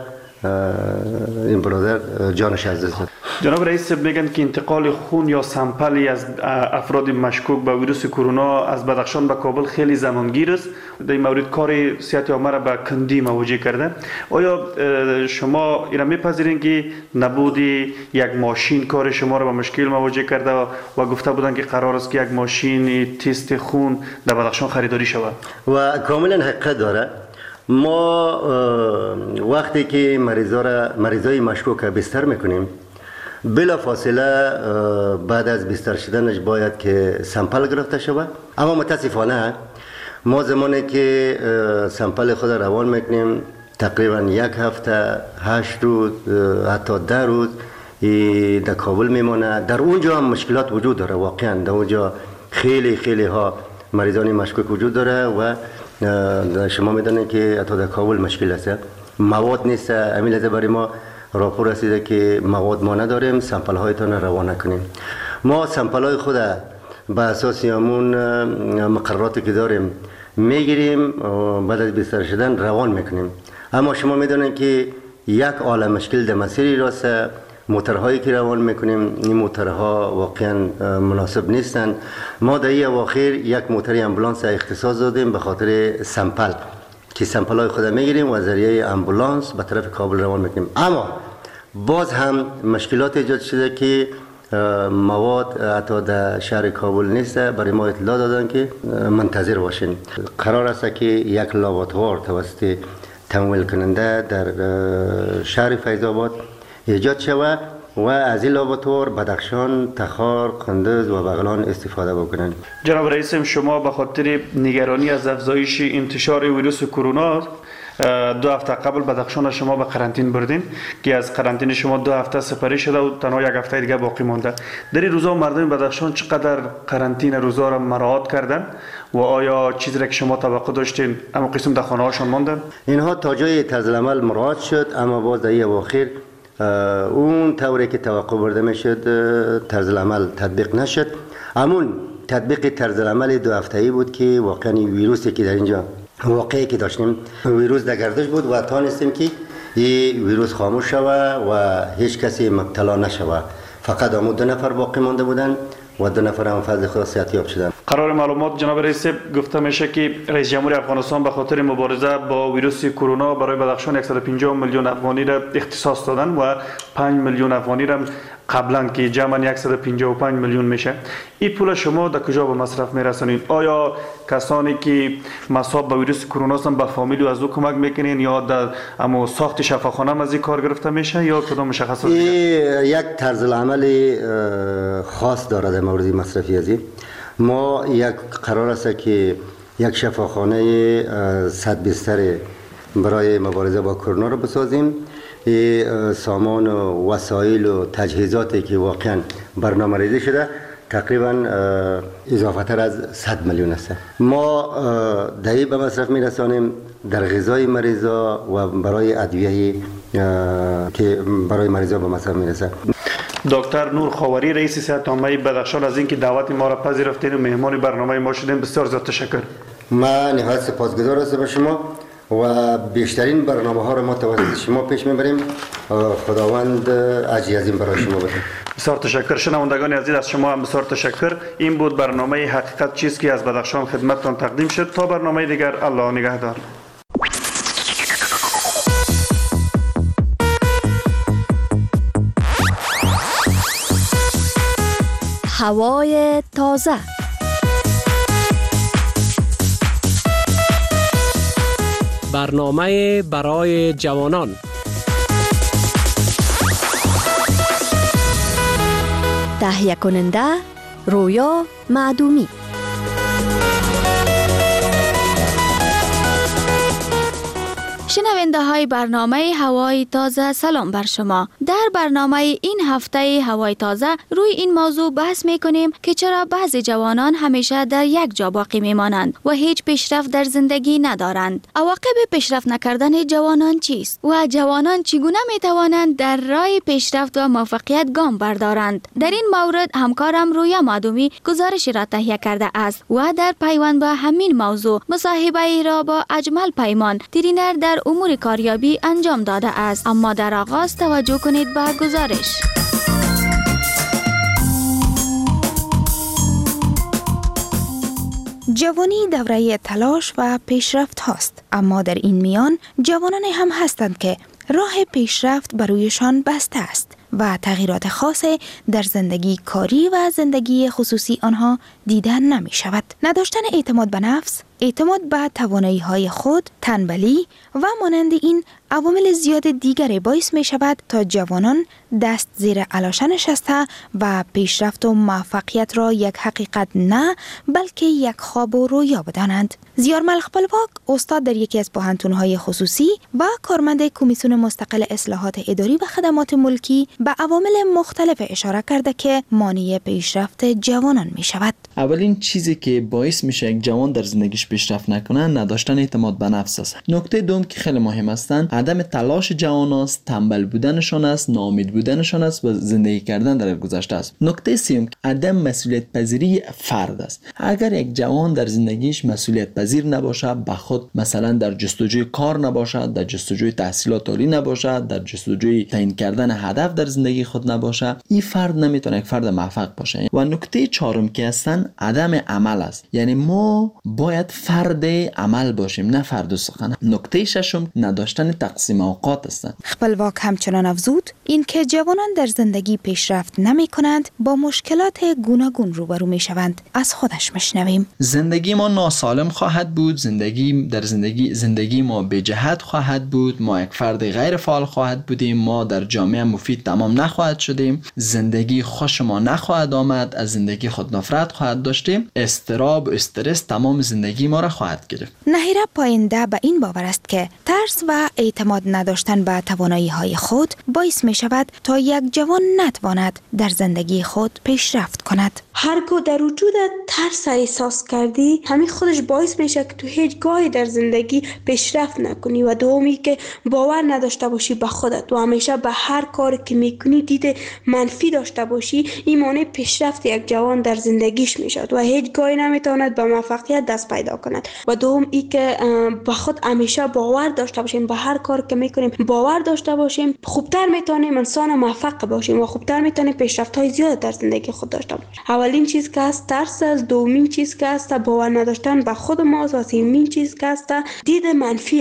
این برادر جانش از دست داد. جناب رئیس میگن که انتقال خون یا سمپلی از افراد مشکوک به ویروس کرونا از بدخشان به کابل خیلی زمانگیر است. در این مورد کار صحت عامه را به کندی مواجه کرده. آیا شما اینا میپذیرین که نبود یک ماشین کار شما را به مشکل مواجه کرده و گفته بودن که قرار است که یک ماشین تست خون در بدخشان خریداری شود؟ و کاملا حقیقت داره. ما وقتی که مریضا را مریضای مشکوک بستر میکنیم بلا فاصله بعد از بستر شدنش باید که سمپل گرفته شود. اما متاسفانه ما زمانی که سمپل خود روان میکنیم تقریبا یک هفته، هشت روز، حتی ده روز در کابل میمانه. در اونجا هم مشکلات وجود داره. واقعا در اونجا خیلی خیلی ها مریضان مشکوک وجود داره و شما میدونید که حتی در کابل مشکل است، مواد نیست. همین لحظه برای ما راپور رسیده که مواد ما نداریم، سمپل هایتان روانه کنیم. ما سمپل های خود به اساس همون مقرراتی که داریم میگیریم، بعد از بستر شدن روان میکنیم. اما شما میدونید که یک عالم مشکل در مسیری راست. موترهایی که روان میکنیم این موترها واقعا مناسب نیستن. ما در این اواخر یک موتر امبولانس اختصاص دادیم به خاطر سمپل که سمپل های خود میگیریم و ذریعه امبولانس به طرف کابل روان میکنیم. اما باز هم مشکلات ایجاد شده که مواد حتی در شهر کابل نیست. برای ما اطلاع دادن که منتظر باشین. قرار است که یک لابراتوار توسط تمویل کننده در شهر فیض آباد ایجاد شود و از این لابراتوار بدخشان، تخار، قندوز و بغلان استفاده بکنند. جناب رئیس، شما به خاطر نگرانی از افزایش انتشار ویروس کرونا دو هفته قبل بدخشان شما به قرنطین بردین که از قرنطین شما دو هفته سپری شده و تنها یک هفته دیگه باقی مانده. در این روزا مردم بدخشان چقدر قرنطین روزا را مراعات کردن و آیا چیزی را که شما توقع داشتین اما قسم در خانه هاشون ماندن؟ اینها تا جای طرز العمل مراعات شد، اما باز در این اواخر اون طوری که توقع برده میشد طرز العمل تطبیق نشد. همون تطبیق طرز العمل دو هفته‌ای بود که واقعا ویروسی که در اینجا واقعی که داشتیم ویروس در گردش بود و توانستیم که این ویروس خاموش شود و هیچ کسی مبتلا نشود. فقط همون دو نفر باقی مانده بودن و دو نفر هم فضل خدا صحتیاب شدن. قرار معلومات جناب رئیس گفته میشه که رئیس جمهور افغانستان به خاطر مبارزه با ویروس کرونا برای بدخشان صد و پنجاه میلیون افغانی را اختصاص دادن و پنج میلیون افغانی را قبلا که جمعاً صد و پنجاه و پنج میلیون میشه. این پول شما در کجا به مصرف میرسونین؟ آیا کسانی که مصاب به ویروس کرونا هستند به فامیل و از او کمک میکنین یا در اما ساخت شفاخانه هم از این کار گرفته میشه یا کدام مشخصات؟ یک طرز العمل خاص داره در مورد مصرفی از این. ما یک قرار است که یک شفاخانه صد بستر برای مبارزه با کرونا رو بسازیم. سامان و وسایل و تجهیزاتی که واقعا برنامه ریزی شده تقریبا اضافه تر از صد میلیون است. ما دهی به مصرف میرسانیم در غذای مریضا و برای ادویه که برای مریضا به مصرف میرسه. دکتر نور خاوری رئیس صحت عامه بدخشان از اینکه دعوت ما را پذیرفتین و مهمان برنامه ما شدین بسیار زیاد تشکر. من نهایت سپاسگزار هستم شما و بیشترین برنامه ها را ما توسط شما پیش میبریم. خداوند اجری عظیم برای شما بده. بسیار تشکر. شنوندگان عزیز از شما هم بسیار تشکر. این بود برنامه حقیقت چیست که از بدخشان خدمتتان تقدیم شد. تا برنامه دیگر الله نگهدار. هوای تازه. برنامه برای جوانان. تهیه کننده رویا معدومی. شنونده های برنامه هوای تازه سلام بر شما. در برنامه این هفته هوای تازه روی این موضوع بحث می کنیم که چرا بعضی جوانان همیشه در یک جا باقی می مانند و هیچ پیشرفت در زندگی ندارند. عواقب پیشرفت نکردن جوانان چیست و جوانان چگونه می توانند در راه پیشرفت و موفقیت گام بردارند؟ در این مورد همکارم رویا معدومی گزارشی را تهیه کرده است و در پیوند به همین موضوع مصاحبه ای را با اجمل پیمان ترینر در امور کاریابی انجام داده است. اما در آغاز توجه کنید به گزارش. جوانی دوره تلاش و پیشرفت هاست، اما در این میان جوانان هم هستند که راه پیشرفت برویشان بسته است و تغییرات خاص در زندگی کاری و زندگی خصوصی آنها دیدن نمی شود. نداشتن اعتماد به نفس، اعتماد به توانایی های خود، تنبلی و مانند این عوامل زیاد دیگری باعث می شود تا جوانان دست زیر علاشه نشسته و پیشرفت و موفقیت را یک حقیقت نه بلکه یک خواب و رویا بدانند. زیار ملخپلواک استاد در یکی از پوهنتون‌های خصوصی و کارمند کمیسیون مستقل اصلاحات اداری و خدمات ملکی به عوامل مختلف اشاره کرده که مانع پیشرفت جوانان می شود. اولین چیزی که باعث میشه یک جوان در زندگیش پیشرفت نکنه نداشتن اعتماد به نفس است. نکته دوم که خیلی مهم است عدم تلاش جوان است، تنبل بودنشان است، ناامید بودنشان است و زندگی کردن در گذشته است. نکته سوم عدم مسئولیت پذیری فرد است. اگر یک جوان در زندگیش مسئولیت پذیر نباشه، به خود مثلا در جستجوی کار نباشد، در جستجوی تحصیلات عالی نباشد، در جستجوی تعیین کردن هدف در زندگی خود نباشه، این فرد نمیتونه یک فرد موفق باشه. و نکته چهارم که هستن عدم عمل است. یعنی ما باید فرد عمل باشیم نه فرد سخن. نکته ششم نداشتن تقسیم اوقات است. خپلواک همچنان افزود اینکه جوانان در زندگی پیشرفت نمی کنند با مشکلات گوناگون روبرو می شوند. از خودش مشنویم. زندگی ما ناسالم خواهد بود، زندگی در زندگی زندگی ما بی جهت خواهد بود، ما یک فرد غیر فعال خواهد بودیم، ما در جامعه مفید تمام نخواهد شدیم، زندگی خوش ما نخواهد آمد، از زندگی خود نفرت خواهد داشتیم، استراب و استرس تمام زندگی ما را خواهد گرفت. نهیره پاینده به این باور است که ترس و اعتماد نداشتن به توانایی های خود باعث می شود تا یک جوان نتواند در زندگی خود پیشرفت کند. هرگاه در وجودت ترس احساس کردی، همین خودش باعث میشه که تو هیچ گاهی در زندگی پیشرفت نکنی و دومی که باور نداشته باشی به خودت و همیشه به هر کاری که میکنی دید منفی داشته باشی، این مانع پیشرفت یک جوان در زندگیش میشد و هیچ گاهی نمیتواند به موفقیت دست پیدا کند. و دوم ای که به خود همیشه باور داشته باشیم، به هر کار که میکنیم باور داشته باشیم، خوبتر میتونیم انسان موفق باشیم و خوبتر میتونیم پیشرفت های زیاد در زندگی خود داشته باشیم. اولین چیز که است ترس است، دومین چیز که است باور نداشتن به خود ماست و سومین چیز که است دید منفی است.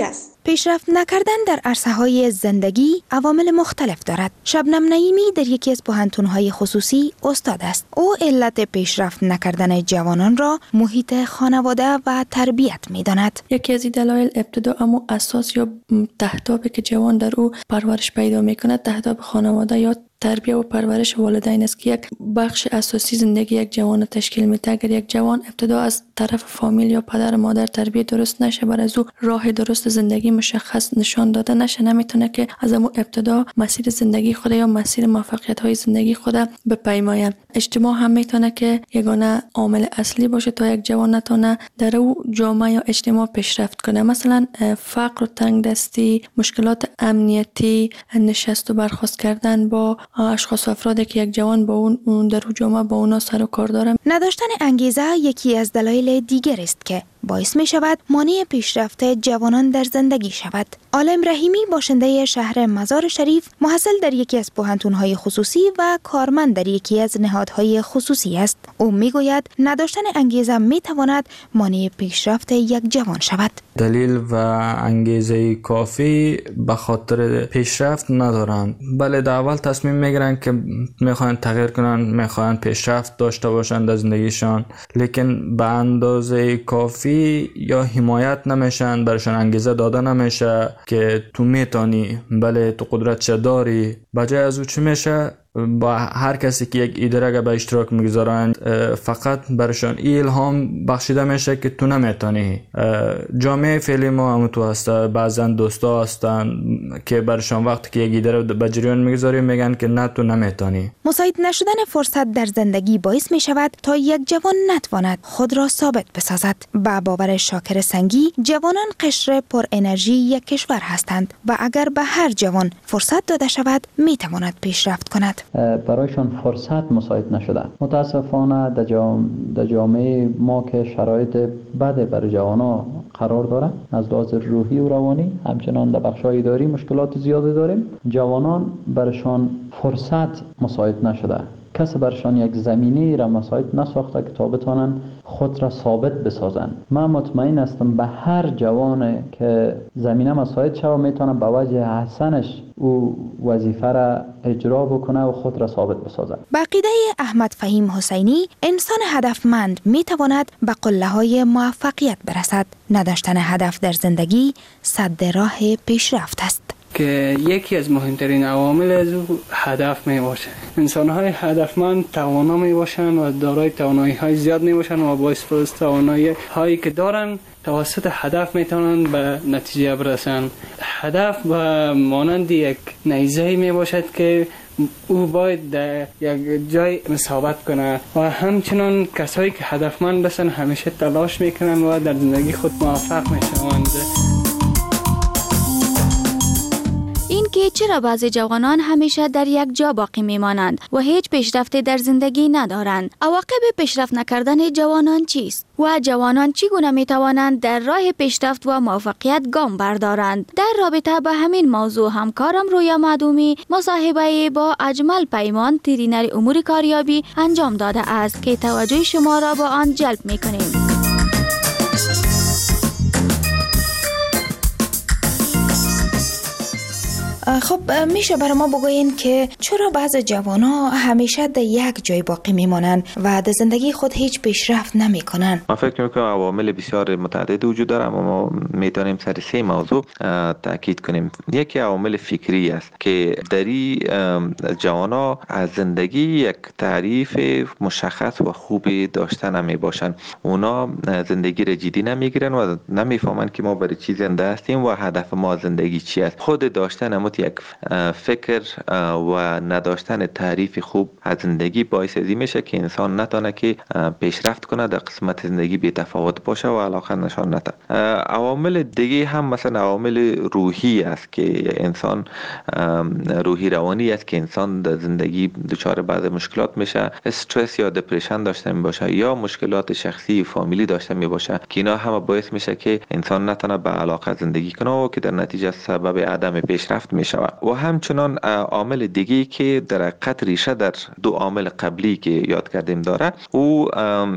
پیشرفت نکردن در عرصه‌های زندگی عوامل مختلف دارد. شبنم نعیمی در یکی از پوهنتون‌های خصوصی استاد است. او علت پیشرفت نکردن جوانان را محیط خانواده و تربیت می‌داند. یکی از دلایل ابتدا اما اساس یا تهدابی که جوان در او پرورش پیدا می‌کند تهداب خانواده یا تربیت و پرورش والدین است که یک بخش اساسی زندگی یک جوان تشکیل میده. اگر یک جوان ابتدا از طرف فامیل یا پدر مادر تربیت درست نشه، بر از او راه درست زندگی مشخص نشان داده نشه، نمیتونه که از اون ابتدا مسیر زندگی خود یا مسیر موفقیت های زندگی خود بپیماید. اجتماع هم میتونه که یگانه عامل اصلی باشه تا یک جوان نتونه در او جامعه یا اجتماع پیشرفت کنه. مثلا فقر و تنگدستی، مشکلات امنیتی، نشست و برخاست کردن با اشخاص و افرادی که یک جوان با اون در جامعه با اونا سر و کار داره. نداشتن انگیزه یکی از دلایل دیگر است که باعث می شود مانع پیشرفت جوانان در زندگی شود. عالم رحیمی باشنده شهر مزار شریف، محصل در یکی از پوهنتون‌های خصوصی و کارمند در یکی از نهادهای خصوصی است. او می گوید نداشتن انگیزه می تواند مانع پیشرفت یک جوان شود. دلیل و انگیزه کافی به خاطر پیشرفت ندارند. بله، در اول تصمیم میگیرن که میخوان تغییر کنن، میخوان پیشرفت داشته باشند در زندگیشان، لیکن به اندازه کافی یا حمایت نمیشن، برشان انگیزه داده نمیشه که تو میتونی، بله تو قدرت داری. بجای از او چی میشه؟ با هر کسی که یک ایده را به اشتراک میگذارند فقط برشان الهام بخشیده میشه که تو نمیتونی. جامعه فعلی ما هم تو هسته، بعضا دوستا هستن که برشان وقتی که یک ایده را به جریان میگذاری میگن که نه تو نمیتونی. مساعد نشدن فرصت در زندگی باعث می شود تا یک جوان نتواند خود را ثابت بسازد. با باور شاکر سنگی، جوانان قشر پر انرژی یک کشور هستند و اگر به هر جوان فرصت داده شود می تواند پیشرفت کند. برایشان فرصت مساعد نشده. متاسفانه در جام... جامعه ما که شرایط بد برای جوانا قرار داره، از لحاظ روحی و روانی، همچنان در بخش‌های اداری مشکلات زیادی داریم. جوانان برشان فرصت مساعد نشده. کسی برشان یک زمینه را مساعد نساخته که تا بتانن خود را ثابت بسازن. من مطمئن هستم به هر جوان که زمینه مساعد شود میتونه به وجه حسنش او وظیفه را اجرا بکنه و خود را ثابت بسازه. با عقیده احمد فهیم حسینی، انسان هدفمند میتواند به قله‌های موفقیت برسد. نداشتن هدف در زندگی سد راه پیشرفت است. که یکی از مهمترین عوامل از او هدف می باشه. انسان‌های هدفمند توانا می باشند و دارای توانایی‌های زیاد می باشند و با استفاده از توانایی‌هایی که دارند توسط هدف می توانند به نتیجه برسند. هدف و مانند یک نیزه می باشد که او باید در یک جای ثابت کنه و همچنان کسایی که هدفمند هستند همیشه تلاش میکنند و در زندگی خود موفق میشوند. این که چرا بعضی جوانان همیشه در یک جا باقی میمانند و هیچ پیشرفتی در زندگی ندارند؟ عواقب پیشرفت نکردن جوانان چیست؟ و جوانان چگونه می توانند در راه پیشرفت و موفقیت گام بردارند؟ در رابطه با همین موضوع همکارم رویا معدومی مصاحبه با اجمل پیمان، ترینر امور کاریابی انجام داده است که توجه شما را با آن جلب می کنیم. خب میشه برای ما بگوین که چرا بعض جوانا همیشه در یک جای باقی میمانند و در زندگی خود هیچ پیشرفت نمیکنن؟ من فکر میکنم عوامل بسیار متعدد وجود داره، اما ما میتونیم سر سه موضوع تاکید کنیم. یکی عوامل فکری است که دری جوانا از زندگی یک تعریف مشخص و خوبی داشته نمی باشند. اونا زندگی را جدی نمیگیرن و نمیفهمن که ما برای چی زنده هستیم و هدف ما زندگی چی است. خود داشتن امت یک فکر و نداشتن تعریف خوب از زندگی باعث ازی میشه که انسان نتونه که پیشرفت کنه، در قسمت زندگی بی تفاوت باشه و علاقه نشان نده. عوامل دیگه هم مثلا عوامل روحی است که انسان روحی روانی است که انسان در زندگی دچار بعض مشکلات میشه، استرس یا دپرشن داشته می باشه یا مشکلات شخصی فامیلی داشته می باشه که اینا هم باعث میشه که انسان نتونه به علاقه زندگی کنه و که در نتیجه سبب عدم پیشرفت می شود. و همچنان عامل دیگه که در حقیقت ریشه در دو عامل قبلی که یاد کردیم داره، او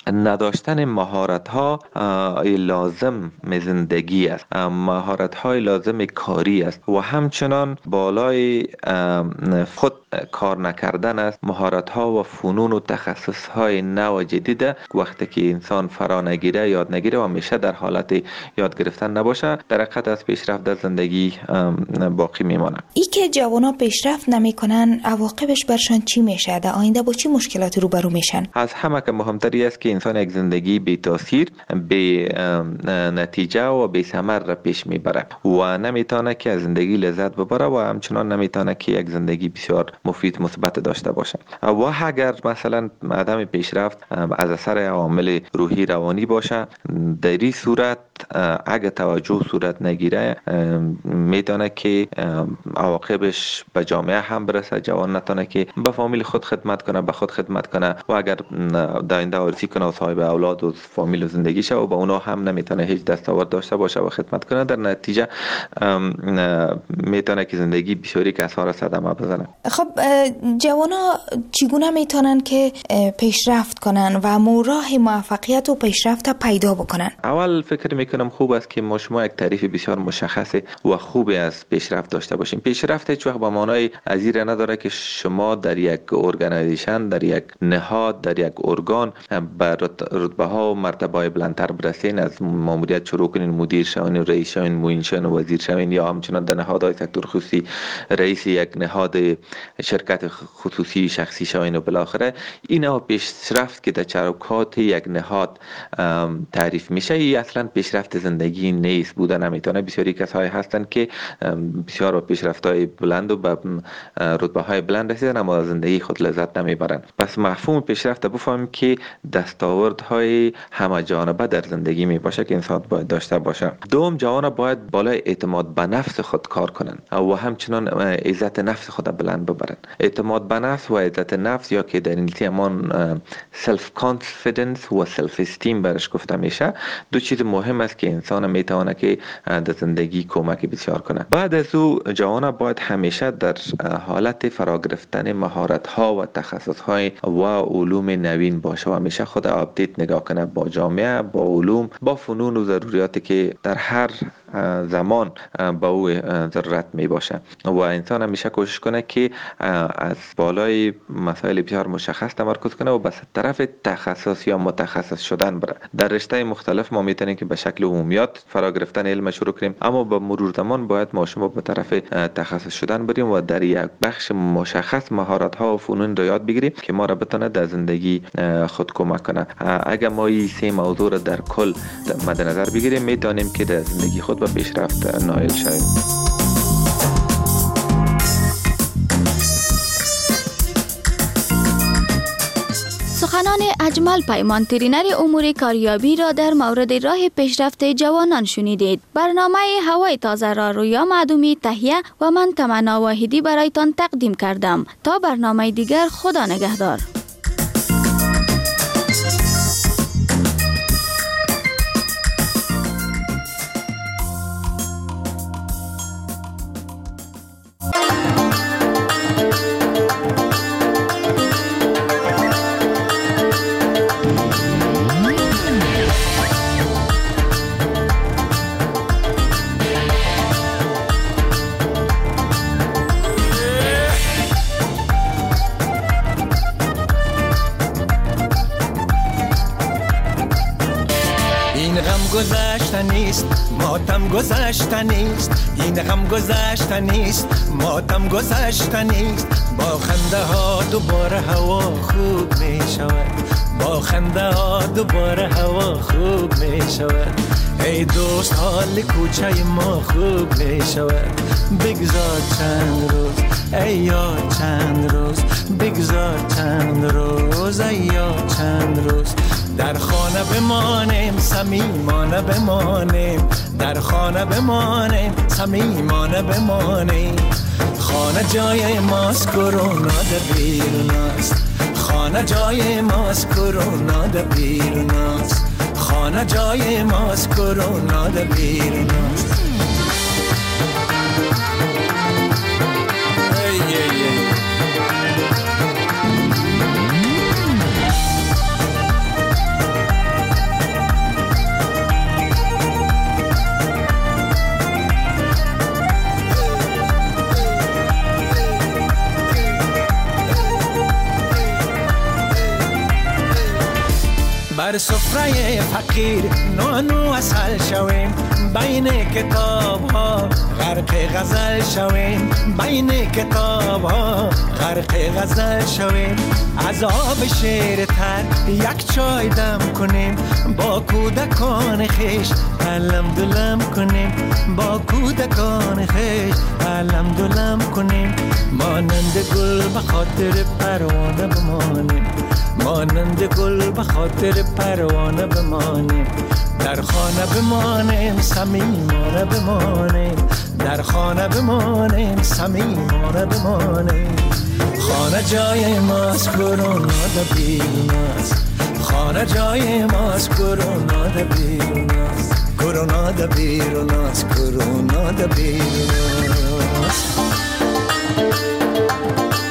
نداشتن مهارت ها لازم زندگی است، مهارت های لازم کاری است و همچنان بالای خود کار نکردن است. مهارت ها و فنون و تخصص های نو جدید وقتی که انسان فرا نگیره، یاد نگیره و همیشه در حالت یاد گرفتن نباشه، در حقیقت از پیشرفت در زندگی باقی میمانه. ای که جوانا پیشرفت نمیکنن عواقبش برشان چی میشه؟ در آینده با چی مشکلاتی روبرو میشن؟ از همه که مهمتری است که انسان یک زندگی بی تاثیر، بی نتیجه و بی ثمر را پیش میبره و نمیتونه که از زندگی لذت ببره و همچنان نمیتونه که یک زندگی بسیار مفید مثبت داشته باشه. و اگر مثلا عدم پیشرفت از اثر عوامل روحی روانی باشه، در این صورت اگه توجه صورت نگیره میتونه که عواقبش به جامعه هم برسه. جوان نتونه که به فامیل خود خدمت کنه، به خود خدمت کنه و اگر در آینده وارثی کنه و صاحب اولاد و فامیل و زندگی شه و به اونا هم نمیتونه هیچ دستاورد داشته باشه و خدمت کنه، در نتیجه میتونه که زندگی بسیاری کسا صدمه بزنه. خب جوانا چگونه میتونن که پیشرفت کنن و راه موفقیت و پیشرفت پیدا بکنن؟ اول فکر میکنم خوب است که ما شما یک تعریف بسیار مشخص و خوبی از پیشرفت داشته باشیم. پیشرفت هیچ وقت به معنای ازیر نداره که شما در یک ارگانیزیشن، در یک نهاد، در یک ارگان به رتبه ها و مرتبه های بلندتر برسین، از ماموریت شروع کنین، مدیر شوین، رئیس شوین، معین شوین و وزیر شوین، یا همچنان در نهادهای سکتور خصوصی رئیس یک نهاد شرکت خصوصی شخصی شوین و بالاخره اینا پیشرفت که در چروکات یک نهاد تعریف میشه. ای اصلا پیشرفت زندگی نیست، بوده نمیتونه. بسیاری کسایی هستن که بسیار با پیشرفت‌های بلند و به رتبه‌های بلند رسیدن اما زندگی خود لذت نمیبرن. پس مفهوم پیشرفت بفهمیم که دستاوردهای همه جانبه در زندگی می باشه که انسان باید داشته باشه. دوم، جوان باید بالای اعتماد به نفس خود کار کنن و همچنان عزت نفس خود بلند ببرن. اعتماد به نفس و عزت نفس، یا که در انگلیسی همان سلف کانفیدنس و سلف استیم برش گفته میشه، دو چیز مهم است که انسان میتونه که در زندگی کمک بسیار کنه. بعد از او جوان باید همیشه در حالت فرا گرفتن مهارت ها و تخصص های و علوم نوین باشه و همیشه خود آپدیت نگاه کنه با جامعه، با علوم، با فنون و ضروریاتی که در هر زمان با او ضرورت می باشه و انسان همیشه کوشش کنه که از بالای مسائل بسیار مشخص تمرکز کنه و به طرف تخصص یا متخصص شدن بره. در رشته مختلف ما میتونیم که به شکل عمومیات فرا گرفتن علم شروع کنیم، اما با مرور زمان باید ما شما به طرف تخصص شدن بریم و در یک بخش مشخص مهارت ها و فنون رو یاد بگیریم که ما را بتونه در زندگی خود کمک کنه. اگر ما این سه موضوع را در کل مد نظر بگیریم میتونیم که در زندگی خود به پیشرفت نائل شویم. سخنان اجمل پیمان، ترینر امور کاریابی را در مورد راه پیشرفت جوانان شنیدید. برنامه هوای تازه را رویا معدومی تهیه و من تمنا واحدی برایتان تقدیم کردم. تا برنامه دیگر، خدا نگهدار. گذشته نیست، ماتم گذشته نیست، این غم گذشته نیست، ماتم گذشته نیست. با خنده ها دوباره هوا خوب می شود، با خنده ها دوباره هوا خوب می شود. ای دوست حال کوچه ما خوب می شود. بگذار چند روز ای یار، چند روز بگذار چند روز ای یار، چند روز در خانه بمانیم، صمیمانه بمانیم، در خانه بمانیم، صمیمانه بمانیم. خانه جای ماست، کرونا در بیرون است. خانه جای ماست، کرونا در بیرون است. خانه جای ماست، کرونا در بیرون است. سفره فقیر نان و عسل شویم، بین کتاب ها غرق غزل شویم، بین کتاب ها غرق غزل شویم. از آب شیر تر یک چای دم کنیم، با کودکان خیش علم دلم کنیم، با کودکان خیش علم دلم کنیم. مانند گل به خاطر پروانه بمانیم، مانند گل به خاطر پروانه بمانیم. در خانه بمانیم صمیمانه بمانیم، در خانه بمانیم صمیمانه بمانیم. خانه جای ماست کرونا ده بیرون است، خانه جای ماست کرونا ده بیرون است، کرونا ده بیرون است، کرونا ده بیرون است.